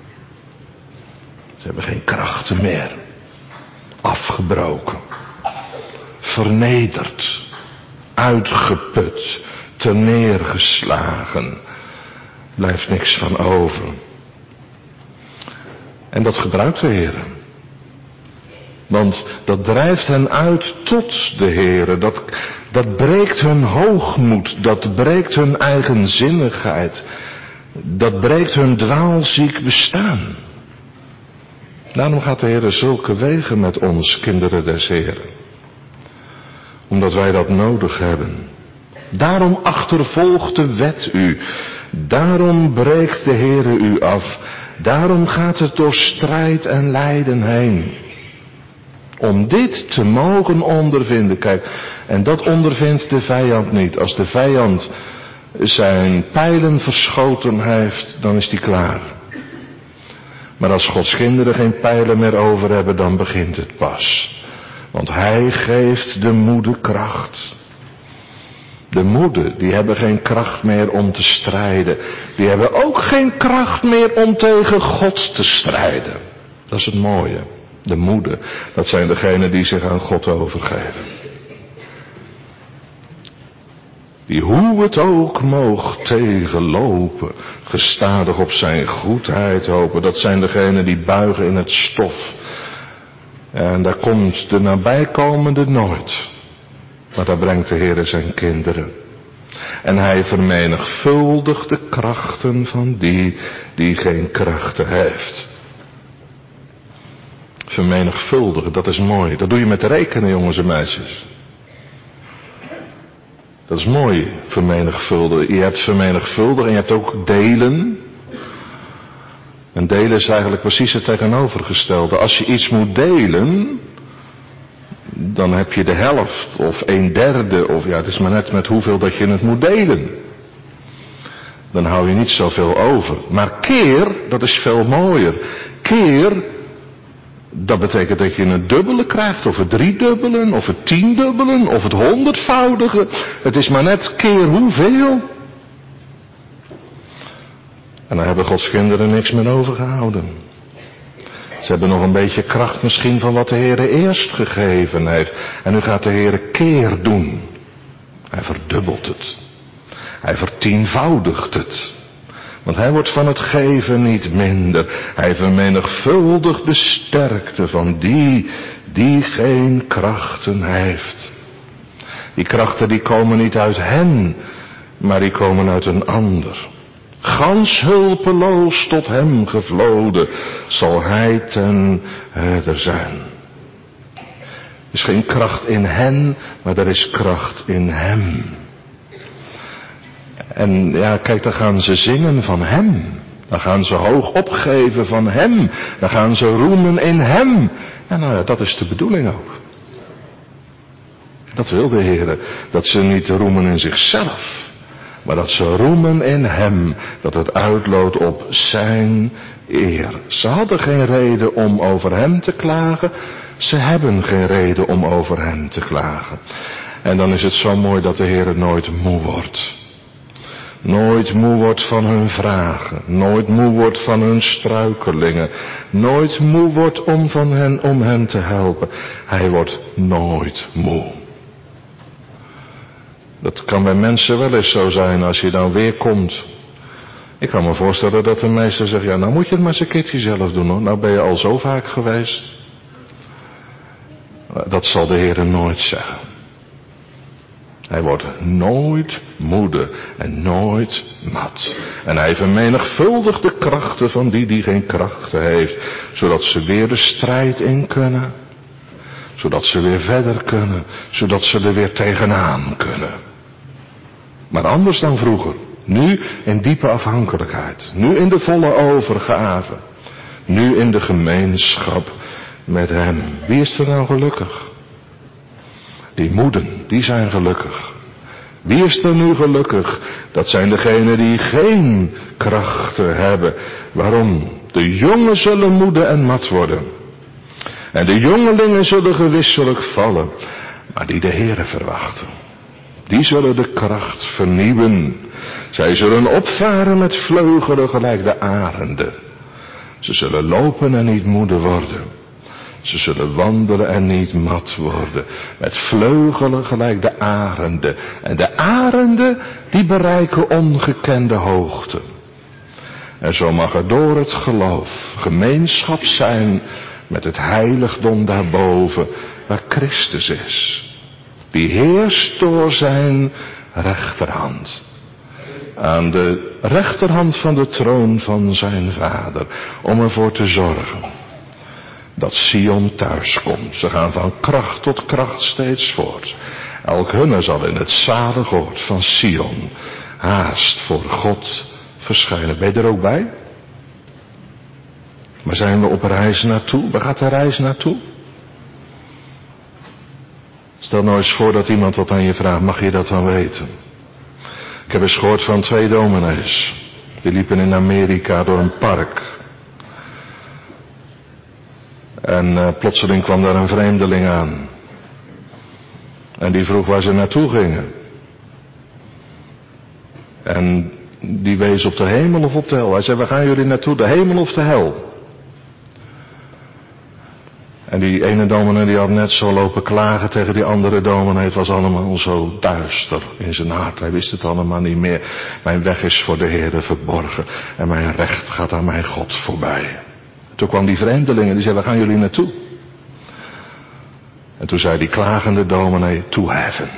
Ze hebben geen krachten meer. Afgebroken. Vernederd. Uitgeput. Terneergeslagen. Blijft niks van over. En dat gebruikt de Heere. Want dat drijft hen uit tot de Heere. Dat breekt hun hoogmoed. Dat breekt hun eigenzinnigheid. Dat breekt hun dwaalziek bestaan. Daarom gaat de Heere zulke wegen met ons, kinderen des Heeren. Omdat wij dat nodig hebben. Daarom achtervolgt de wet u. Daarom breekt de Heere u af. Daarom gaat het door strijd en lijden heen. Om dit te mogen ondervinden. Kijk, en dat ondervindt de vijand niet. Als de vijand zijn pijlen verschoten heeft, dan is die klaar. Maar als Gods kinderen geen pijlen meer over hebben, dan begint het pas. Want hij geeft de moede kracht. De moede, die hebben geen kracht meer om te strijden. Die hebben ook geen kracht meer om tegen God te strijden. Dat is het mooie. De moede, dat zijn degenen die zich aan God overgeven. Die hoe het ook moog tegenlopen, gestadig op zijn goedheid hopen. Dat zijn degenen die buigen in het stof. En daar komt de nabijkomende nooit. Maar daar brengt de Heere zijn kinderen. En hij vermenigvuldigt de krachten van die geen krachten heeft. Vermenigvuldigen, dat is mooi. Dat doe je met rekenen, jongens en meisjes. Dat is mooi, vermenigvuldigen. Je hebt vermenigvuldigen en je hebt ook delen. En delen is eigenlijk precies het tegenovergestelde. Als je iets moet delen, dan heb je de helft of 1/3, of ja, het is maar net met hoeveel dat je het moet delen. Dan hou je niet zoveel over. Maar keer, dat is veel mooier. Keer, dat betekent dat je het dubbele krijgt, of het driedubbelen, of het tiendubbelen, of het 100voudige. Het is maar net keer hoeveel. En dan hebben Gods kinderen niks meer overgehouden. Ze hebben nog een beetje kracht misschien van wat de Heere eerst gegeven heeft. En nu gaat de Heere keer doen. Hij verdubbelt het. Hij vertienvoudigt het. Want hij wordt van het geven niet minder. Hij vermenigvuldigt de sterkte van die geen krachten heeft. Die krachten die komen niet uit hen, maar die komen uit een ander. Gans hulpeloos tot hem gevloden, zal hij ten herder zijn. Er is geen kracht in hen, maar er is kracht in hem. En ja, kijk, dan gaan ze zingen van hem. Dan gaan ze hoog opgeven van hem. Dan gaan ze roemen in hem. En nou ja, dat is de bedoeling ook. Dat wil de Heer. Dat ze niet roemen in zichzelf. Maar dat ze roemen in hem. Dat het uitloopt op zijn eer. Ze hadden geen reden om over hem te klagen. Ze hebben geen reden om over hem te klagen. En dan is het zo mooi dat de Heer nooit moe wordt. Nooit moe wordt van hun vragen. Nooit moe wordt van hun struikelingen. Nooit moe wordt om hen te helpen. Hij wordt nooit moe. Dat kan bij mensen wel eens zo zijn als je dan weer komt. Ik kan me voorstellen dat de meester zegt, ja, nou moet je het maar eens een keertje zelf doen hoor. Nou ben je al zo vaak geweest. Dat zal de Heer nooit zeggen. Hij wordt nooit moede en nooit mat. En hij vermenigvuldigt de krachten van die geen krachten heeft. Zodat ze weer de strijd in kunnen. Zodat ze weer verder kunnen. Zodat ze er weer tegenaan kunnen. Maar anders dan vroeger. Nu in diepe afhankelijkheid. Nu in de volle overgave. Nu in de gemeenschap met hem. Wie is er nou gelukkig? Die moeden, die zijn gelukkig. Wie is er nu gelukkig? Dat zijn degenen die geen krachten hebben. Waarom? De jongen zullen moede en mat worden. En de jongelingen zullen gewisselijk vallen. Maar die de Heere verwachten. Die zullen de kracht vernieuwen. Zij zullen opvaren met vleugelen gelijk de arenden. Ze zullen lopen en niet moede worden. Ze zullen wandelen en niet mat worden. Met vleugelen gelijk de arenden. En de arenden die bereiken ongekende hoogte. En zo mag er door het geloof gemeenschap zijn met het heiligdom daarboven waar Christus is. Die heerst door zijn rechterhand. Aan de rechterhand van de troon van zijn Vader. Om ervoor te zorgen dat Sion thuis komt. Ze gaan van kracht tot kracht steeds voort. Elk hunne zal in het zalig oord van Sion haast voor God verschijnen. Ben je er ook bij? Waar zijn we op reis naartoe? Waar gaat de reis naartoe? Stel nou eens voor dat iemand wat aan je vraagt, mag je dat dan weten? Ik heb eens gehoord van 2 dominees. Die liepen in Amerika door een park. En plotseling kwam daar een vreemdeling aan. En die vroeg waar ze naartoe gingen. En die wees op de hemel of op de hel. Hij zei, waar gaan jullie naartoe? De hemel of de hel? En die ene dominee die had net zo lopen klagen tegen die andere dominee. Het was allemaal zo duister in zijn hart. Hij wist het allemaal niet meer. Mijn weg is voor de Heere verborgen. En mijn recht gaat aan mijn God voorbij. Toen kwam die vreemdeling en die zei, waar gaan jullie naartoe? En toen zei die klagende dominee, to heaven.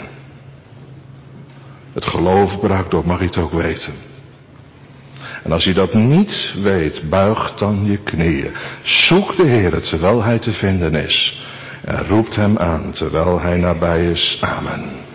Het geloof brak door, mag je het ook weten. En als je dat niet weet, buig dan je knieën. Zoek de Heere terwijl hij te vinden is. En roept hem aan terwijl hij nabij is. Amen.